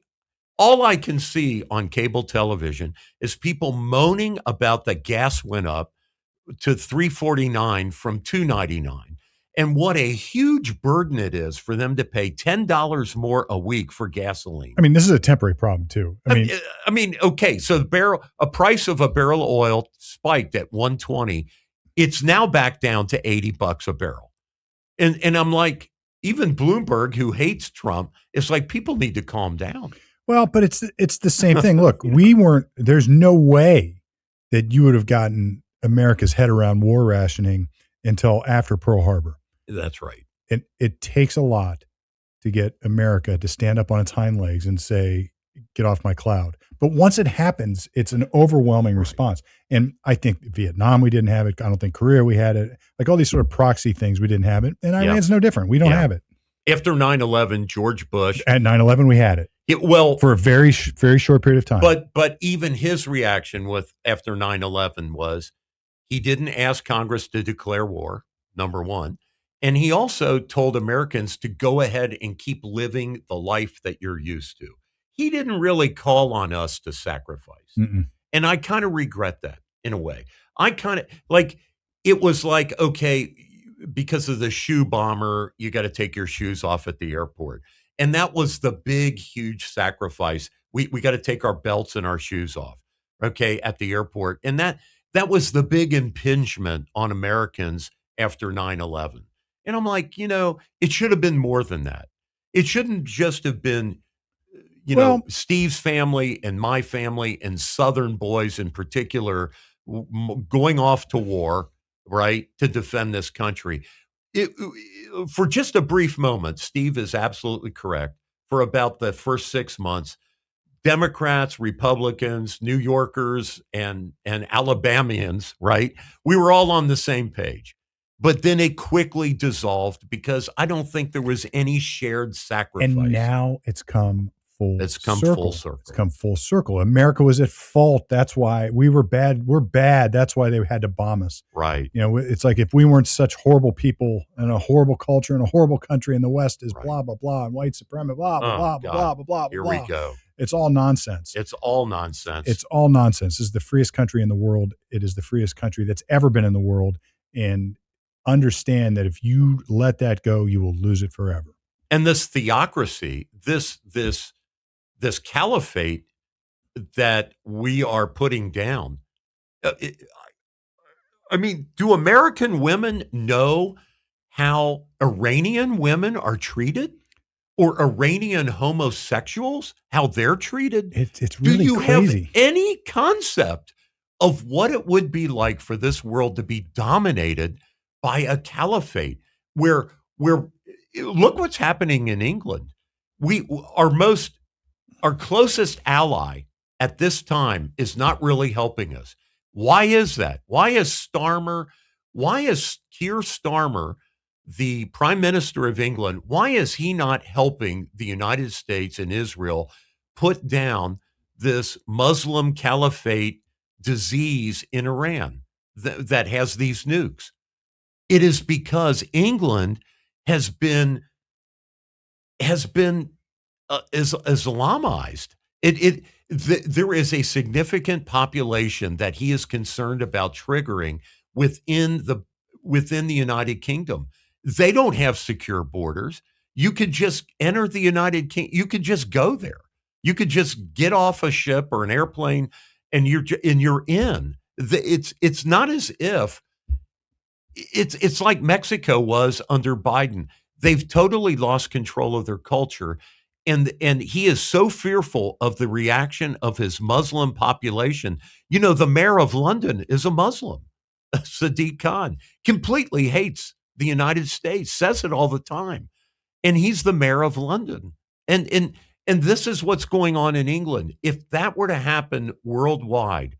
[SPEAKER 2] all I can see on cable television is people moaning about the gas went up to $3.49 from $2.99. and what a huge burden it is for them to pay $10 more a week for gasoline.
[SPEAKER 1] I mean, this is a temporary problem too.
[SPEAKER 2] I mean, okay, so a price of a barrel of oil spiked at 120. It's now back down to $80 a barrel. And I'm like, even Bloomberg, who hates Trump, is like, people need to calm down.
[SPEAKER 1] Well, but it's the same thing. Look, there's no way that you would have gotten America's head around war rationing until after Pearl Harbor.
[SPEAKER 2] That's right.
[SPEAKER 1] And it takes a lot to get America to stand up on its hind legs and say, get off my cloud. But once it happens, it's an overwhelming response. And I think Vietnam, we didn't have it. I don't think Korea, we had it. Like all these sort of proxy things, we didn't have it. And Iran's no different. We don't have it.
[SPEAKER 2] After 9/11, George Bush.
[SPEAKER 1] At 9/11, we had it. For a very, very short period of time.
[SPEAKER 2] But even his reaction after 9/11 was he didn't ask Congress to declare war, number one. And he also told Americans to go ahead and keep living the life that you're used to. He didn't really call on us to sacrifice.
[SPEAKER 1] Mm-mm.
[SPEAKER 2] And I kind of regret that in a way. I kind of it was like, okay, because of the shoe bomber, you got to take your shoes off at the airport. And that was the big, huge sacrifice. We got to take our belts and our shoes off, okay, at the airport. And that was the big impingement on Americans after 9/11. And I'm like, it should have been more than that. It shouldn't just have been, Steve's family and my family and Southern boys in particular going off to war, right, to defend this country. For just a brief moment, Steve is absolutely correct. For about the first 6 months, Democrats, Republicans, New Yorkers, and Alabamians, right, we were all on the same page. But then it quickly dissolved because I don't think there was any shared sacrifice.
[SPEAKER 1] And now it's come full circle.
[SPEAKER 2] It's
[SPEAKER 1] come full circle. America was at fault. That's why we were bad. We're bad. That's why they had to bomb us.
[SPEAKER 2] Right.
[SPEAKER 1] It's like if we weren't such horrible people and a horrible culture and a horrible country, and the West is blah, blah, blah, and white supremacy, blah, blah, blah, blah, blah, blah.
[SPEAKER 2] Here we go.
[SPEAKER 1] It's all nonsense.
[SPEAKER 2] It's all nonsense.
[SPEAKER 1] It's all nonsense. This is the freest country in the world. It is the freest country that's ever been in the world. And understand that if you let that go, you will lose it forever.
[SPEAKER 2] And this theocracy, this caliphate that we are putting down. I mean, do American women know how Iranian women are treated? Or Iranian homosexuals, how they're treated?
[SPEAKER 1] It's really crazy.
[SPEAKER 2] Do you have any concept of what it would be like for this world to be dominated by a caliphate where look what's happening in England. Our closest ally at this time is not really helping us. Why is that? Why is Keir Starmer, the Prime Minister of England, why is he not helping the United States and Israel put down this Muslim caliphate disease in Iran that has these nukes? It is because England has been Islamized. There is a significant population that he is concerned about triggering within the United Kingdom. They don't have secure borders. You could just enter the United Kingdom. You could just go there. You could just get off a ship or an airplane, and you're in. It's not as if it's like Mexico was under Biden. They've totally lost control of their culture, and he is so fearful of the reaction of his Muslim population. The mayor of London is a Muslim. Sadiq Khan completely hates the United States, says it all the time. And he's the mayor of London. And this is what's going on in England. If that were to happen worldwide,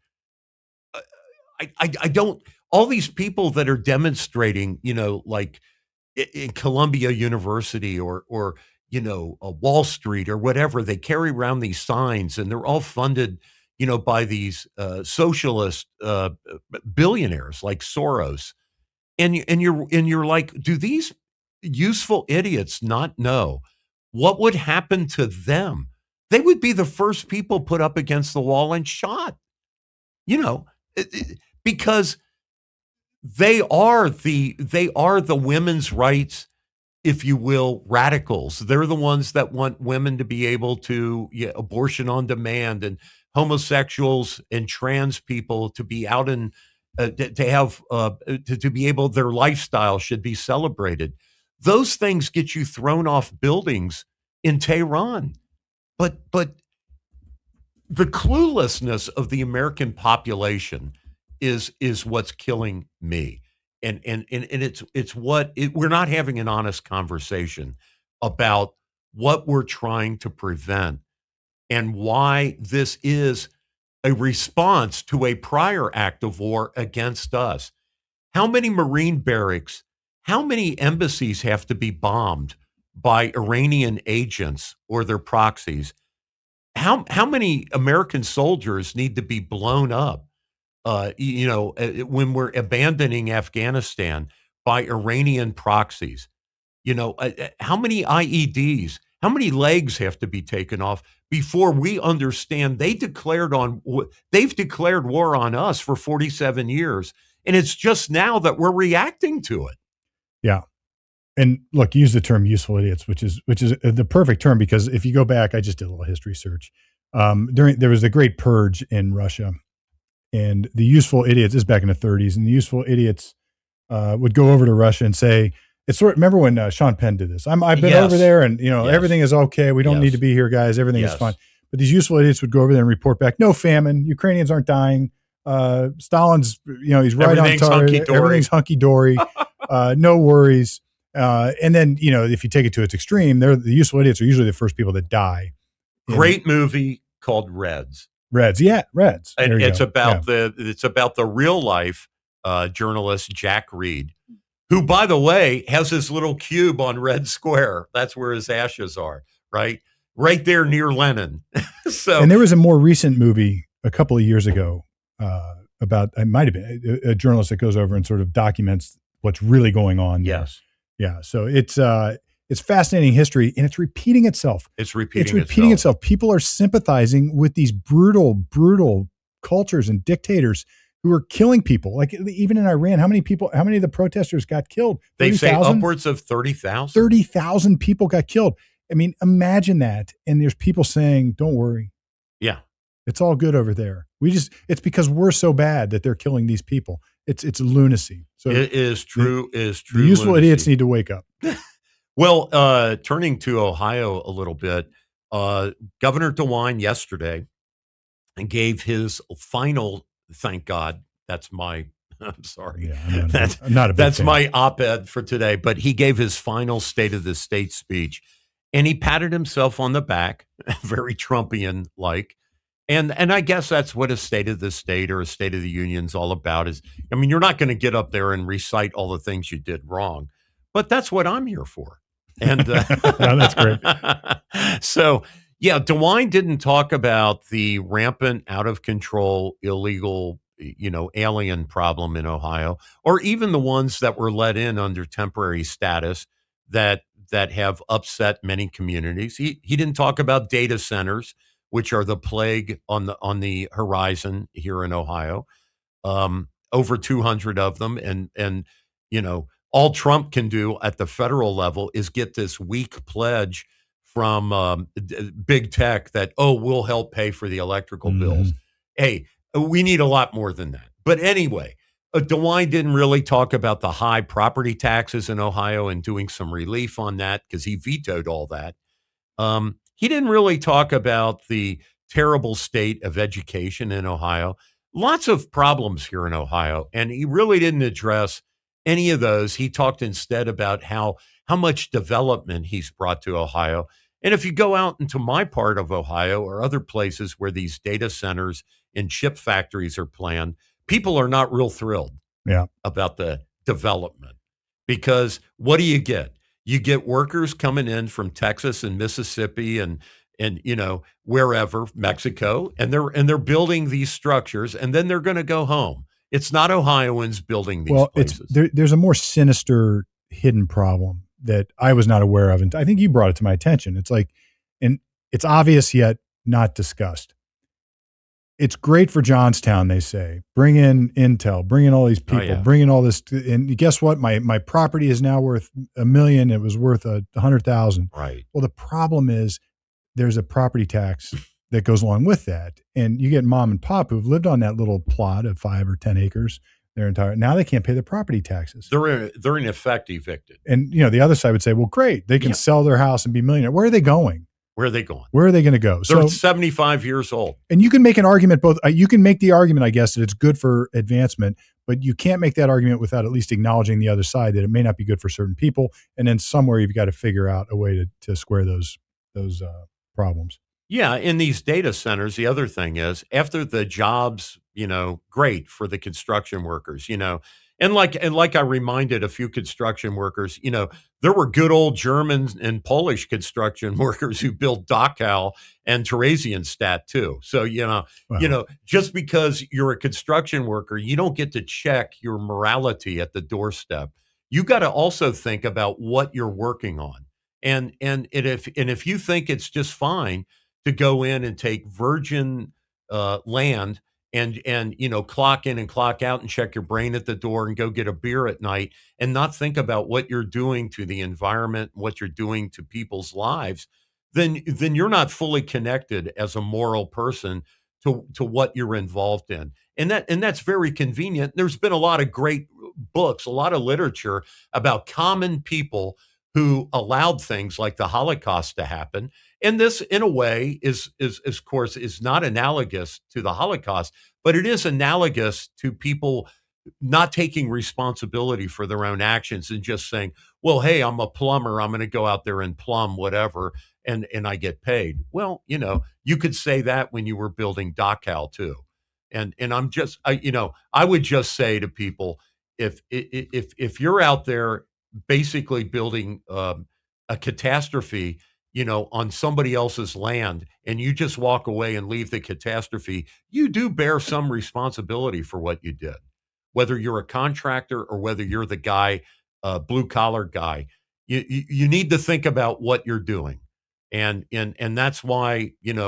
[SPEAKER 2] I don't, all these people that are demonstrating, like in Columbia University or Wall Street or whatever, they carry around these signs and they're all funded, by these socialist billionaires like Soros. And you're like, do these useful idiots not know what would happen to them? They would be the first people put up against the wall and shot, because they are the women's rights, if you will, radicals. They're the ones that want women to be able to abortion on demand, and homosexuals and trans people to be out and to have to be able, their lifestyle should be celebrated. Those things get you thrown off buildings in Tehran. But the cluelessness of the American population is what's killing me. And it's we're not having an honest conversation about what we're trying to prevent and why this is a response to a prior act of war against us. How many Marine barracks, how many embassies have to be bombed by Iranian agents or their proxies? How many American soldiers need to be blown up? When we're abandoning Afghanistan by Iranian proxies, how many IEDs, how many legs have to be taken off before we understand they've declared war on us for 47 years. And it's just now that we're reacting to it.
[SPEAKER 1] Yeah. And look, use the term useful idiots, which is the perfect term, because if you go back, I just did a little history search. There was the Great Purge in Russia, and the useful idiots, this is back in the 30s, and the useful idiots would go over to Russia and say, remember when Sean Penn did this? I've been over there, and everything is okay. We don't need to be here, guys. Everything is fine. But these useful idiots would go over there and report back, no famine, Ukrainians aren't dying. Stalin's, he's right on target. Everything's hunky dory. No worries. And then, if you take it to its extreme, the useful idiots are usually the first people that die.
[SPEAKER 2] Great movie called Reds.
[SPEAKER 1] Reds.
[SPEAKER 2] And it's about the real life journalist Jack Reed, who, by the way, has his little cube on Red Square. That's where his ashes are, right there near Lenin.
[SPEAKER 1] And there was a more recent movie a couple of years ago about, it might have been a journalist that goes over and sort of documents what's really going on there.
[SPEAKER 2] Yes.
[SPEAKER 1] Yeah. So it's fascinating history, and it's repeating itself.
[SPEAKER 2] It's repeating
[SPEAKER 1] itself. People are sympathizing with these brutal cultures and dictators who are killing people. Like even in Iran, how many of the protesters got killed?
[SPEAKER 2] They say upwards of 30,000.
[SPEAKER 1] 30,000 people got killed. I mean, imagine that. And there's people saying, don't worry.
[SPEAKER 2] Yeah.
[SPEAKER 1] It's all good over there. It's because we're so bad that they're killing these people. It's lunacy. So
[SPEAKER 2] it is true.
[SPEAKER 1] The useful lunacy. Idiots need to wake up.
[SPEAKER 2] Well, turning to Ohio a little bit, Governor DeWine yesterday gave his final, thank God, I'm sorry.
[SPEAKER 1] Yeah, I'm not a big
[SPEAKER 2] that's
[SPEAKER 1] fan.
[SPEAKER 2] My op-ed for today, but he gave his final State of the State speech, and he patted himself on the back, very Trumpian-like. And I guess that's what a State of the State or a State of the Union is all about. You're not going to get up there and recite all the things you did wrong, but that's what I'm here for. And
[SPEAKER 1] that's great.
[SPEAKER 2] So, yeah, DeWine didn't talk about the rampant, out of control, illegal, alien problem in Ohio, or even the ones that were let in under temporary status that have upset many communities. He didn't talk about data centers, which are the plague on the horizon here in Ohio. Over 200 of them, and all Trump can do at the federal level is get this weak pledge from big tech that, we'll help pay for the electrical bills. Hey, we need a lot more than that. But anyway, DeWine didn't really talk about the high property taxes in Ohio and doing some relief on that because he vetoed all that. He didn't really talk about the terrible state of education in Ohio. Lots of problems here in Ohio, and he really didn't address any of those. He talked instead about how much development he's brought to Ohio. And if you go out into my part of Ohio or other places where these data centers and chip factories are planned, people are not real thrilled about the development, because what do you get? You get workers coming in from Texas and Mississippi and wherever, Mexico, and they're building these structures, and then they're going to go home. It's not Ohioans building these places.
[SPEAKER 1] There's a more sinister hidden problem that I was not aware of, and I think you brought it to my attention. It's like, and it's obvious yet not discussed. it's great for Johnstown, they say. Bring in Intel, bring in all these people,
[SPEAKER 2] yeah.
[SPEAKER 1] bring in all this. And guess what? My property is now worth $1 million. It was worth 100,000.
[SPEAKER 2] Right.
[SPEAKER 1] Well, the problem is there's a property tax that goes along with that. And you get mom and pop who've lived on that little plot of 5 or 10 acres their entire, now they can't pay their property taxes.
[SPEAKER 2] They're in effect evicted.
[SPEAKER 1] And, the other side would say, well, great. They can sell their house and be millionaire. Where are they going?
[SPEAKER 2] Where are they going?
[SPEAKER 1] Where are they going to go?
[SPEAKER 2] They're 75 years old.
[SPEAKER 1] And you can make an argument both. You can make the argument, I guess, that it's good for advancement, but you can't make that argument without at least acknowledging the other side that it may not be good for certain people. And then somewhere you've got to figure out a way to square those problems.
[SPEAKER 2] Yeah, in these data centers, the other thing is after the jobs, great for the construction workers, and like I reminded a few construction workers, there were good old German and Polish construction workers who built Dachau and Theresienstadt too. So, just because you're a construction worker, you don't get to check your morality at the doorstep. You got to also think about what you're working on. And if you think it's just fine to go in and take virgin land and clock in and clock out and check your brain at the door and go get a beer at night and not think about what you're doing to the environment, what you're doing to people's lives, then you're not fully connected as a moral person to what you're involved in. And that's very convenient. There's been a lot of great books, a lot of literature about common people who allowed things like the Holocaust to happen. And this, in a way, is of course, is not analogous to the Holocaust, but it is analogous to people not taking responsibility for their own actions and just saying, well, hey, I'm a plumber. I'm going to go out there and plumb whatever, and I get paid. Well, you could say that when you were building Dachau too. And I'm just, I would just say to people, if you're out there basically building a catastrophe, on somebody else's land, and you just walk away and leave the catastrophe, you do bear some responsibility for what you did, whether you're a contractor or whether you're the guy, blue collar guy. You need to think about what you're doing, and that's why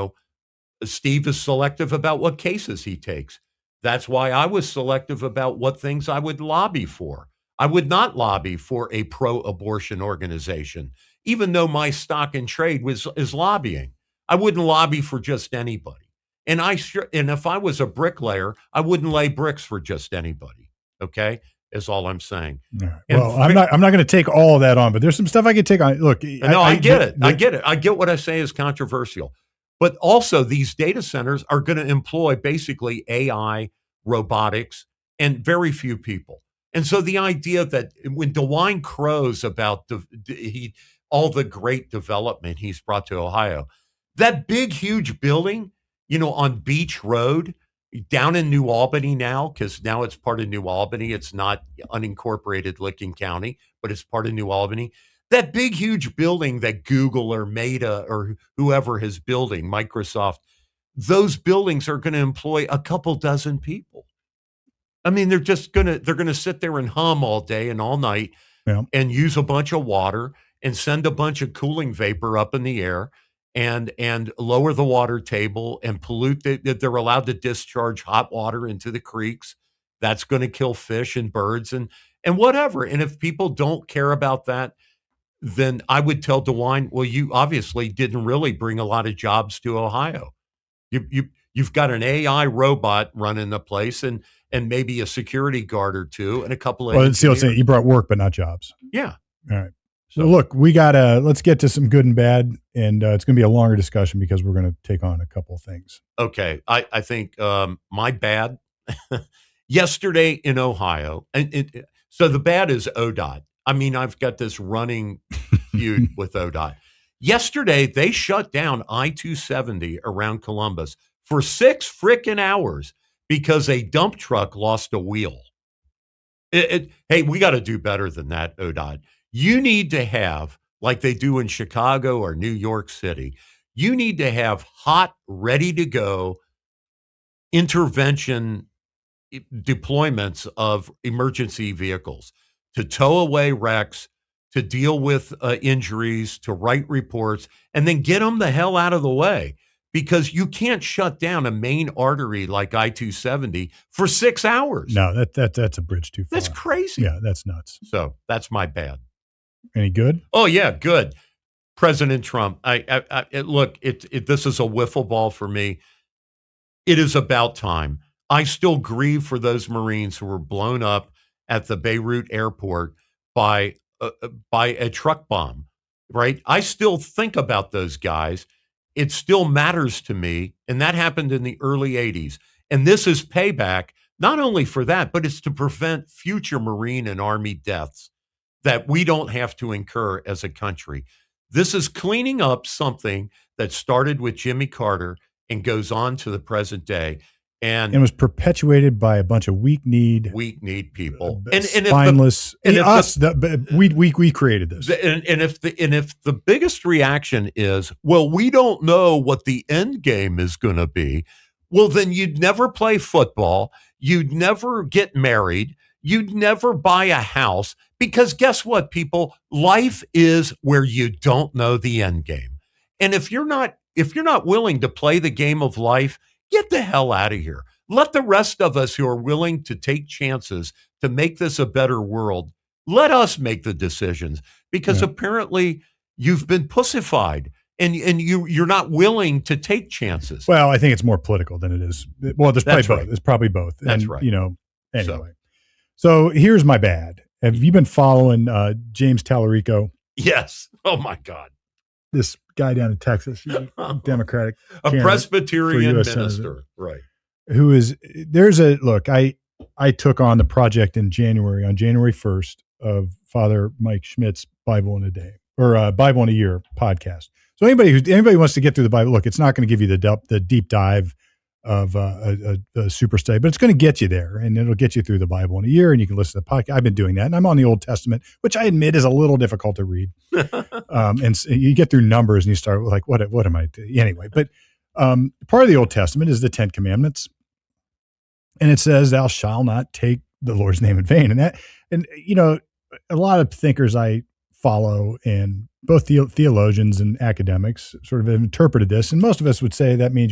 [SPEAKER 2] Steve is selective about what cases he takes. That's why I was selective about what things I would lobby for. I would not lobby for a pro-abortion organization, even though my stock in trade is lobbying. I wouldn't lobby for just anybody. And if I was a bricklayer, I wouldn't lay bricks for just anybody. Okay, is all I'm saying.
[SPEAKER 1] Right. Well, I'm not going to take all of that on, but there's some stuff I could take on. Look,
[SPEAKER 2] I get it. I get it. I get what I say is controversial, but also these data centers are going to employ basically AI, robotics, and very few people. And so the idea that when DeWine crows about all the great development he's brought to Ohio, that big, huge building, on Beach Road down in New Albany now, because now it's part of New Albany. It's not unincorporated Licking County, but it's part of New Albany. That big, huge building that Google or Meta or whoever is building, Microsoft, those buildings are going to employ a couple dozen people. I mean, they're going to sit there and hum all day and all night and use a bunch of water and send a bunch of cooling vapor up in the air and lower the water table and pollute. They're allowed to discharge hot water into the creeks. That's going to kill fish and birds and whatever. And if people don't care about that, then I would tell DeWine, well, you obviously didn't really bring a lot of jobs to Ohio. You've got an AI robot running the place and maybe a security guard or two and a couple of.
[SPEAKER 1] Well, see, let's say you brought work, but not jobs.
[SPEAKER 2] Yeah.
[SPEAKER 1] All right. So look, let's get to some good and bad, and it's going to be a longer discussion because we're going to take on a couple of things.
[SPEAKER 2] Okay. I think my bad yesterday in Ohio. So the bad is ODOT. I mean, I've got this running feud with ODOT. Yesterday, they shut down I-270 around Columbus for 6 frickin' hours because a dump truck lost a wheel. Hey, we got to do better than that, ODOT. You need to have, like they do in Chicago or New York City, you need to have hot, ready-to-go intervention deployments of emergency vehicles to tow away wrecks, to deal with injuries, to write reports, and then get them the hell out of the way. because you can't shut down a main artery like I-270 for 6 hours.
[SPEAKER 1] No, that's a bridge too far.
[SPEAKER 2] That's crazy.
[SPEAKER 1] Yeah, that's nuts.
[SPEAKER 2] So that's my bad.
[SPEAKER 1] Any good?
[SPEAKER 2] Oh yeah, good. President Trump. Look. This is a wiffle ball for me. It is about time. I still grieve for those Marines who were blown up at the Beirut airport by a truck bomb. Right. I still think about those guys. It still matters to me. And that happened in the early 80s. And this is payback, not only for that, but it's to prevent future Marine and Army deaths that we don't have to incur as a country. This is cleaning up something that started with Jimmy Carter and goes on to the present day. And
[SPEAKER 1] was perpetuated by a bunch of weak-kneed
[SPEAKER 2] people,
[SPEAKER 1] spineless. We created this.
[SPEAKER 2] And if the biggest reaction is, well, we don't know what the end game is going to be, well, then you'd never play football, you'd never get married, you'd never buy a house, because guess what, people? Life is where you don't know the end game, and if you're not willing to play the game of life, get the hell out of here. Let the rest of us who are willing to take chances to make this a better world, let us make the decisions, because apparently you've been pussified and you're not willing to take chances.
[SPEAKER 1] Well, I think it's more political than it is. Well, there's probably both. There's probably both.
[SPEAKER 2] That's right.
[SPEAKER 1] Anyway. So here's my bad. Have you been following James Tallarico?
[SPEAKER 2] Yes. Oh my God.
[SPEAKER 1] This guy down in Texas, Democratic,
[SPEAKER 2] a Presbyterian minister, Senator, right?
[SPEAKER 1] Who is look? I took on the project in January, on January 1st, of Father Mike Schmidt's Bible in a Day, or Bible in a Year podcast. So anybody wants to get through the Bible, look, it's not going to give you the deep dive of a super study, but it's going to get you there, and it'll get you through the Bible in a year, and you can listen to the podcast. I've been doing that, and I'm on the Old Testament, which I admit is a little difficult to read. And so you get through Numbers, and you start like, what am I doing? Anyway, but part of the Old Testament is the 10 Commandments, and it says, "Thou shalt not take the Lord's name in vain." And a lot of thinkers I follow, and both theologians and academics sort of have interpreted this, and most of us would say that means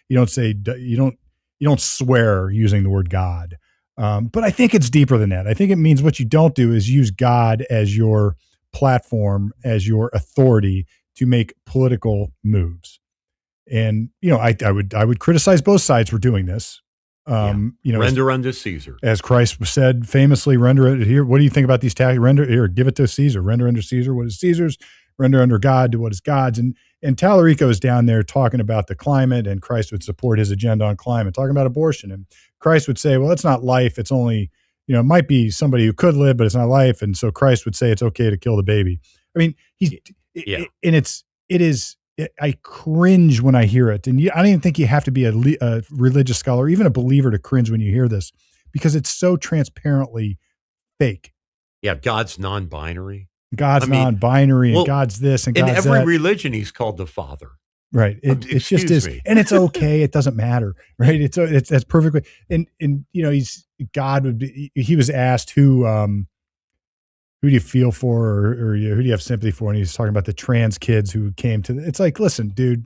[SPEAKER 1] you don't swear using the word God. But I think it's deeper than that. I think it means what you don't do is use God as your platform, as your authority to make political moves. And I would criticize both sides for doing this.
[SPEAKER 2] Render unto Caesar,
[SPEAKER 1] as Christ said famously. Render it here. What do you think about these taxes? Render here. Give it to Caesar. Render unto Caesar what is Caesar's. Render under God to what is God's. And Tallarico is down there talking about the climate, and Christ would support his agenda on climate, talking about abortion. And Christ would say, well, it's not life. It's only, it might be somebody who could live, but it's not life. And so Christ would say it's okay to kill the baby. I mean, I cringe when I hear it. And I don't even think you have to be a religious scholar, even a believer, to cringe when you hear this, because it's so transparently fake.
[SPEAKER 2] Yeah. God's non-binary.
[SPEAKER 1] God's non-binary, and God's this, and God's that. In every
[SPEAKER 2] religion, he's called the Father.
[SPEAKER 1] Right. It just is, and it's okay. It doesn't matter, right? It's that's perfectly. And God would be. He was asked who do you feel for, or who do you have sympathy for? And he's talking about the trans kids who came to. It's like, listen, dude,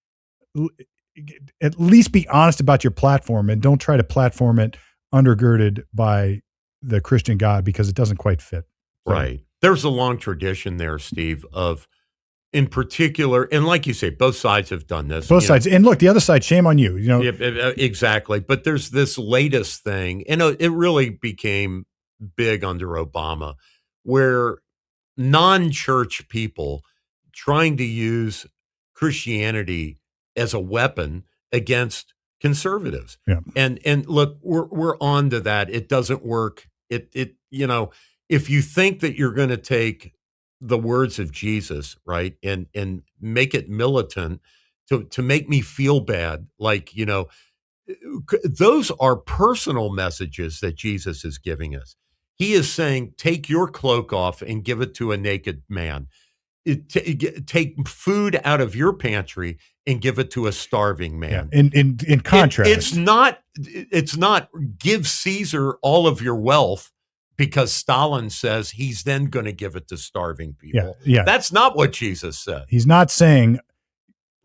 [SPEAKER 1] at least be honest about your platform, and don't try to platform it undergirded by the Christian God, because it doesn't quite fit.
[SPEAKER 2] So, right. There's a long tradition there, Steve, of, in particular, and like you say, both sides have done this.
[SPEAKER 1] Both sides. And look, the other side, shame on you.
[SPEAKER 2] Exactly. But there's this latest thing, and it really became big under Obama, where non-church people trying to use Christianity as a weapon against conservatives.
[SPEAKER 1] Yeah.
[SPEAKER 2] And look, we're on to that. It doesn't work. If you think that you're going to take the words of Jesus, right, and make it militant to make me feel bad, like, those are personal messages that Jesus is giving us. He is saying, take your cloak off and give it to a naked man. Take food out of your pantry and give it to a starving man.
[SPEAKER 1] Yeah. In contrast,
[SPEAKER 2] it's not give Caesar all of your wealth, because Stalin says he's then going to give it to starving people.
[SPEAKER 1] Yeah.
[SPEAKER 2] That's not what Jesus said.
[SPEAKER 1] He's not saying,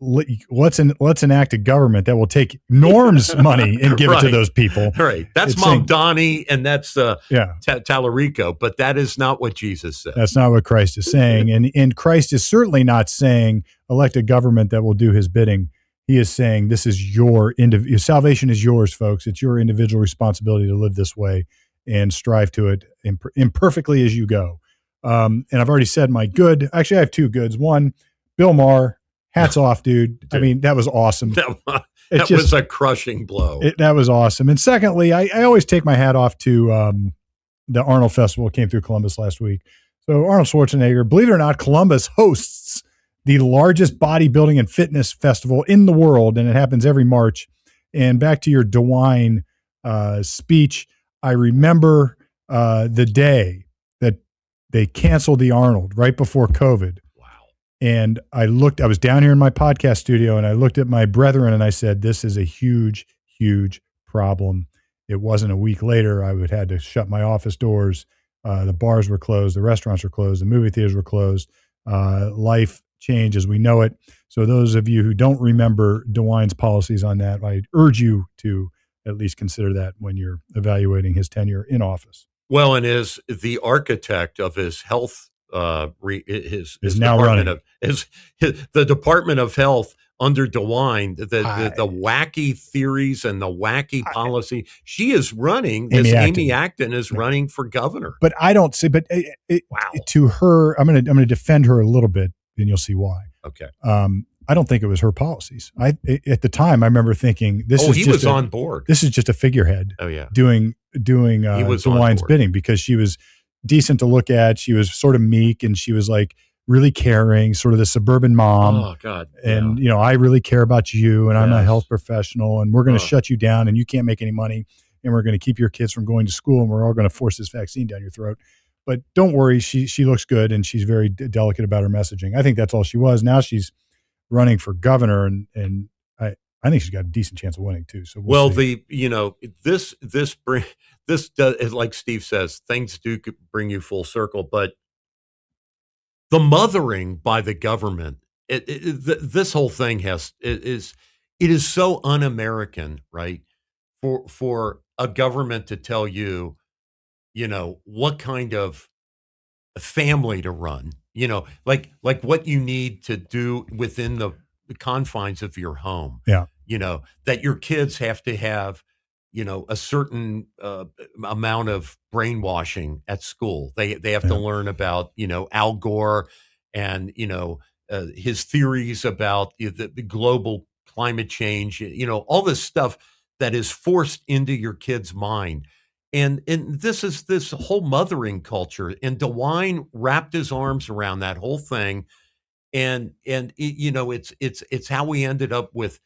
[SPEAKER 1] let's enact a government that will take Norm's money and give it to those people.
[SPEAKER 2] Right. That's
[SPEAKER 1] It's
[SPEAKER 2] Mom
[SPEAKER 1] saying-
[SPEAKER 2] Donnie and that's Tallarico, but that is not what Jesus said.
[SPEAKER 1] That's not what Christ is saying. And Christ is certainly not saying elect a government that will do his bidding. He is saying this is your salvation is yours, folks. It's your individual responsibility to live this way and strive to it imperfectly as you go. And I've already said my good. Actually, I have two goods. One, Bill Maher, hats off, dude. I mean, that was awesome.
[SPEAKER 2] That was a crushing blow.
[SPEAKER 1] That was awesome. And secondly, I always take my hat off to the Arnold Festival. It came through Columbus last week. So Arnold Schwarzenegger, believe it or not, Columbus hosts the largest bodybuilding and fitness festival in the world, and it happens every March. And back to your DeWine speech, I remember the day that they canceled the Arnold right before COVID.
[SPEAKER 2] Wow.
[SPEAKER 1] And I was down here in my podcast studio, and I looked at my brethren and I said, this is a huge, huge problem. It wasn't a week later, I would had to shut my office doors. The bars were closed, the restaurants were closed, the movie theaters were closed. Life changed as we know it. So those of you who don't remember DeWine's policies on that, I urge you to at least consider that when you're evaluating his tenure in office.
[SPEAKER 2] Well, and is the architect of his health, his
[SPEAKER 1] now
[SPEAKER 2] department
[SPEAKER 1] running
[SPEAKER 2] the Department of Health under DeWine, the wacky theories and the wacky policy. She is running. Amy Acton is running for governor.
[SPEAKER 1] But I don't see. But
[SPEAKER 2] wow.
[SPEAKER 1] To her, I'm going to defend her a little bit, and you'll see why.
[SPEAKER 2] Okay.
[SPEAKER 1] I don't think it was her policies. At the time, I remember thinking
[SPEAKER 2] he was on board.
[SPEAKER 1] This is just a figurehead.
[SPEAKER 2] Oh yeah,
[SPEAKER 1] doing DeWine's bidding because she was decent to look at. She was sort of meek, and she was like really caring, sort of the suburban mom.
[SPEAKER 2] Oh God!
[SPEAKER 1] And I really care about you, and I'm a health professional, and we're going to shut you down, and you can't make any money, and we're going to keep your kids from going to school, and we're all going to force this vaccine down your throat. But don't worry, she looks good, and she's very delicate about her messaging. I think that's all she was. Now she's running for governor, and I think she's got a decent chance of winning too. So we'll see.
[SPEAKER 2] This does, like Steve says, things do bring you full circle, but the mothering by the government, this whole thing is so un-American, right? For a government to tell you, what kind of family to run, like what you need to do within the confines of your home.
[SPEAKER 1] Yeah.
[SPEAKER 2] That your kids have to have, a certain amount of brainwashing at school. They have to learn about, Al Gore and, his theories about the global climate change, all this stuff that is forced into your kid's mind. And this is this whole mothering culture. And DeWine wrapped his arms around that whole thing. And it's how we ended up with,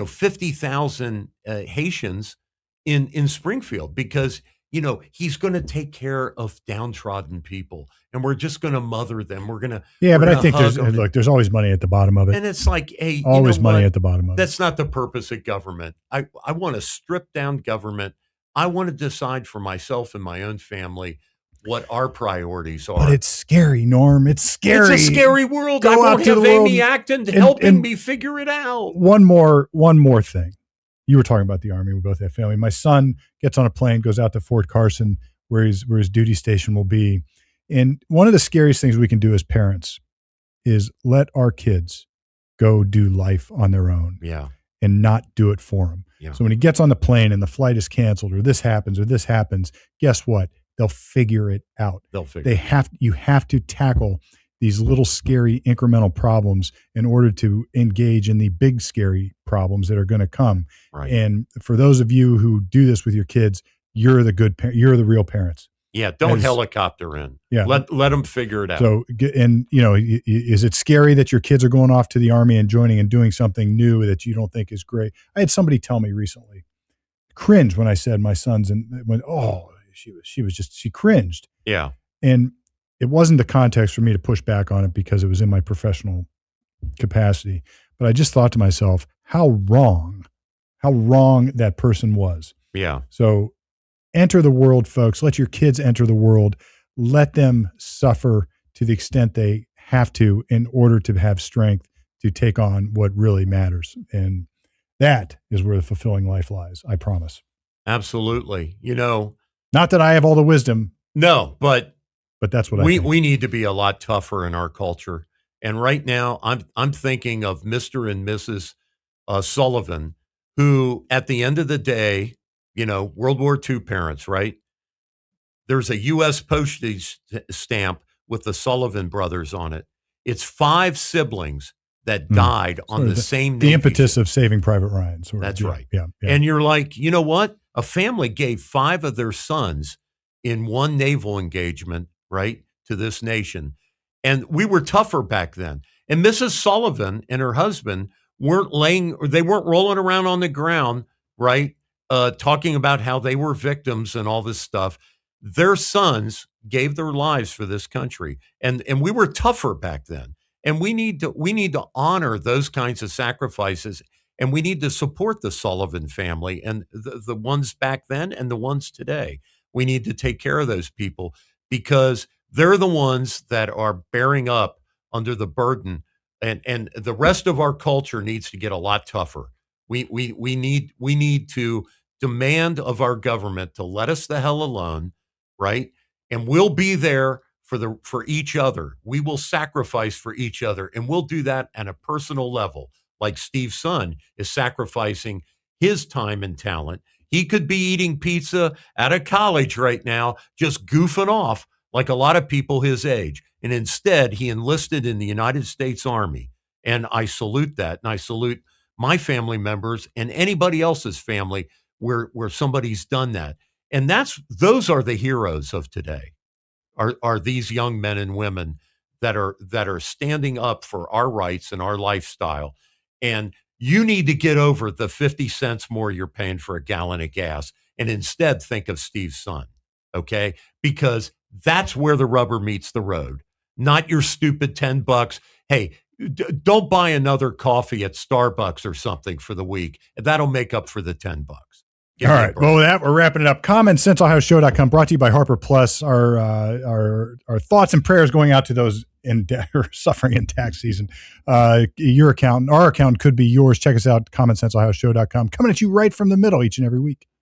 [SPEAKER 2] 50,000 Haitians in Springfield because, he's going to take care of downtrodden people and we're just going to mother them. We're going to,
[SPEAKER 1] but I think there's always money at the bottom of it.
[SPEAKER 2] And it's like, hey,
[SPEAKER 1] always money at the bottom of it.
[SPEAKER 2] That's not the purpose of government. I want to strip down government. I want to decide for myself and my own family what our priorities are.
[SPEAKER 1] But it's scary, Norm. It's scary.
[SPEAKER 2] It's a scary world.
[SPEAKER 1] Go
[SPEAKER 2] I won't
[SPEAKER 1] out to
[SPEAKER 2] have
[SPEAKER 1] the
[SPEAKER 2] Amy
[SPEAKER 1] world
[SPEAKER 2] Acton helping me figure it out.
[SPEAKER 1] One more thing. You were talking about the Army. We both have family. My son gets on a plane, goes out to Fort Carson, where his duty station will be. And one of the scariest things we can do as parents is let our kids go do life on their own.
[SPEAKER 2] Yeah.
[SPEAKER 1] And not do it for them.
[SPEAKER 2] Yeah.
[SPEAKER 1] So when he gets on the plane and the flight is canceled or this happens, guess what? They'll figure it out. You have to tackle these little scary incremental problems in order to engage in the big scary problems that are going to come.
[SPEAKER 2] Right.
[SPEAKER 1] And for those of you who do this with your kids, you're the real parents.
[SPEAKER 2] Yeah, don't helicopter in.
[SPEAKER 1] Yeah.
[SPEAKER 2] Let them figure it out.
[SPEAKER 1] So, and is it scary that your kids are going off to the Army and joining and doing something new that you don't think is great? I had somebody tell me recently, cringe when I said my son's she cringed.
[SPEAKER 2] Yeah.
[SPEAKER 1] And it wasn't the context for me to push back on it because it was in my professional capacity. But I just thought to myself, how wrong that person was.
[SPEAKER 2] Yeah.
[SPEAKER 1] So enter the world, folks. Let your kids enter the world. Let them suffer to the extent they have to in order to have strength to take on what really matters. And that is where the fulfilling life lies. I promise.
[SPEAKER 2] Absolutely. You know,
[SPEAKER 1] not that I have all the wisdom.
[SPEAKER 2] No, but
[SPEAKER 1] that's what I think.
[SPEAKER 2] We need to be a lot tougher in our culture. And right now, I'm thinking of Mr. and Mrs. Sullivan, who, at the end of the day, you know, World War II parents, right? There's a U.S. postage stamp with the Sullivan brothers on it. It's 5 siblings that died on the same.
[SPEAKER 1] The impetus of Saving Private Ryan.
[SPEAKER 2] That's right.
[SPEAKER 1] Yeah.
[SPEAKER 2] And you're like, you know what? A family gave 5 of their sons in one naval engagement, right, to this nation. And we were tougher back then. And Mrs. Sullivan and her husband weren't rolling around on the ground, right, talking about how they were victims and all this stuff. Their sons gave their lives for this country. And we were tougher back then. And we need to honor those kinds of sacrifices. And we need to support the Sullivan family and the ones back then and the ones today. We need to take care of those people because they're the ones that are bearing up under the burden, and the rest of our culture needs to get a lot tougher. We need to demand of our government to let us the hell alone, right? And we'll be there for each other. We will sacrifice for each other, and we'll do that at a personal level, like Steve's son is sacrificing his time and talent. He could be eating pizza at a college right now, just goofing off like a lot of people his age. And instead, he enlisted in the United States Army. And I salute that. And I salute my family members and anybody else's family where somebody's done that. And those are the heroes of today, are these young men and women that are standing up for our rights and our lifestyle. And you need to get over the 50 cents more you're paying for a gallon of gas and instead think of Steve's son, okay? Because that's where the rubber meets the road, not your stupid $10. Hey, don't buy another coffee at Starbucks or something for the week. That'll make up for the $10.
[SPEAKER 1] All right. Well, with that, we're wrapping it up. CommonSenseOhioShow.com, brought to you by Harper Plus. Our thoughts and prayers going out to those suffering in tax season. Your accountant, our accountant could be yours. Check us out, CommonSenseOhioShow.com. Coming at you right from the middle each and every week.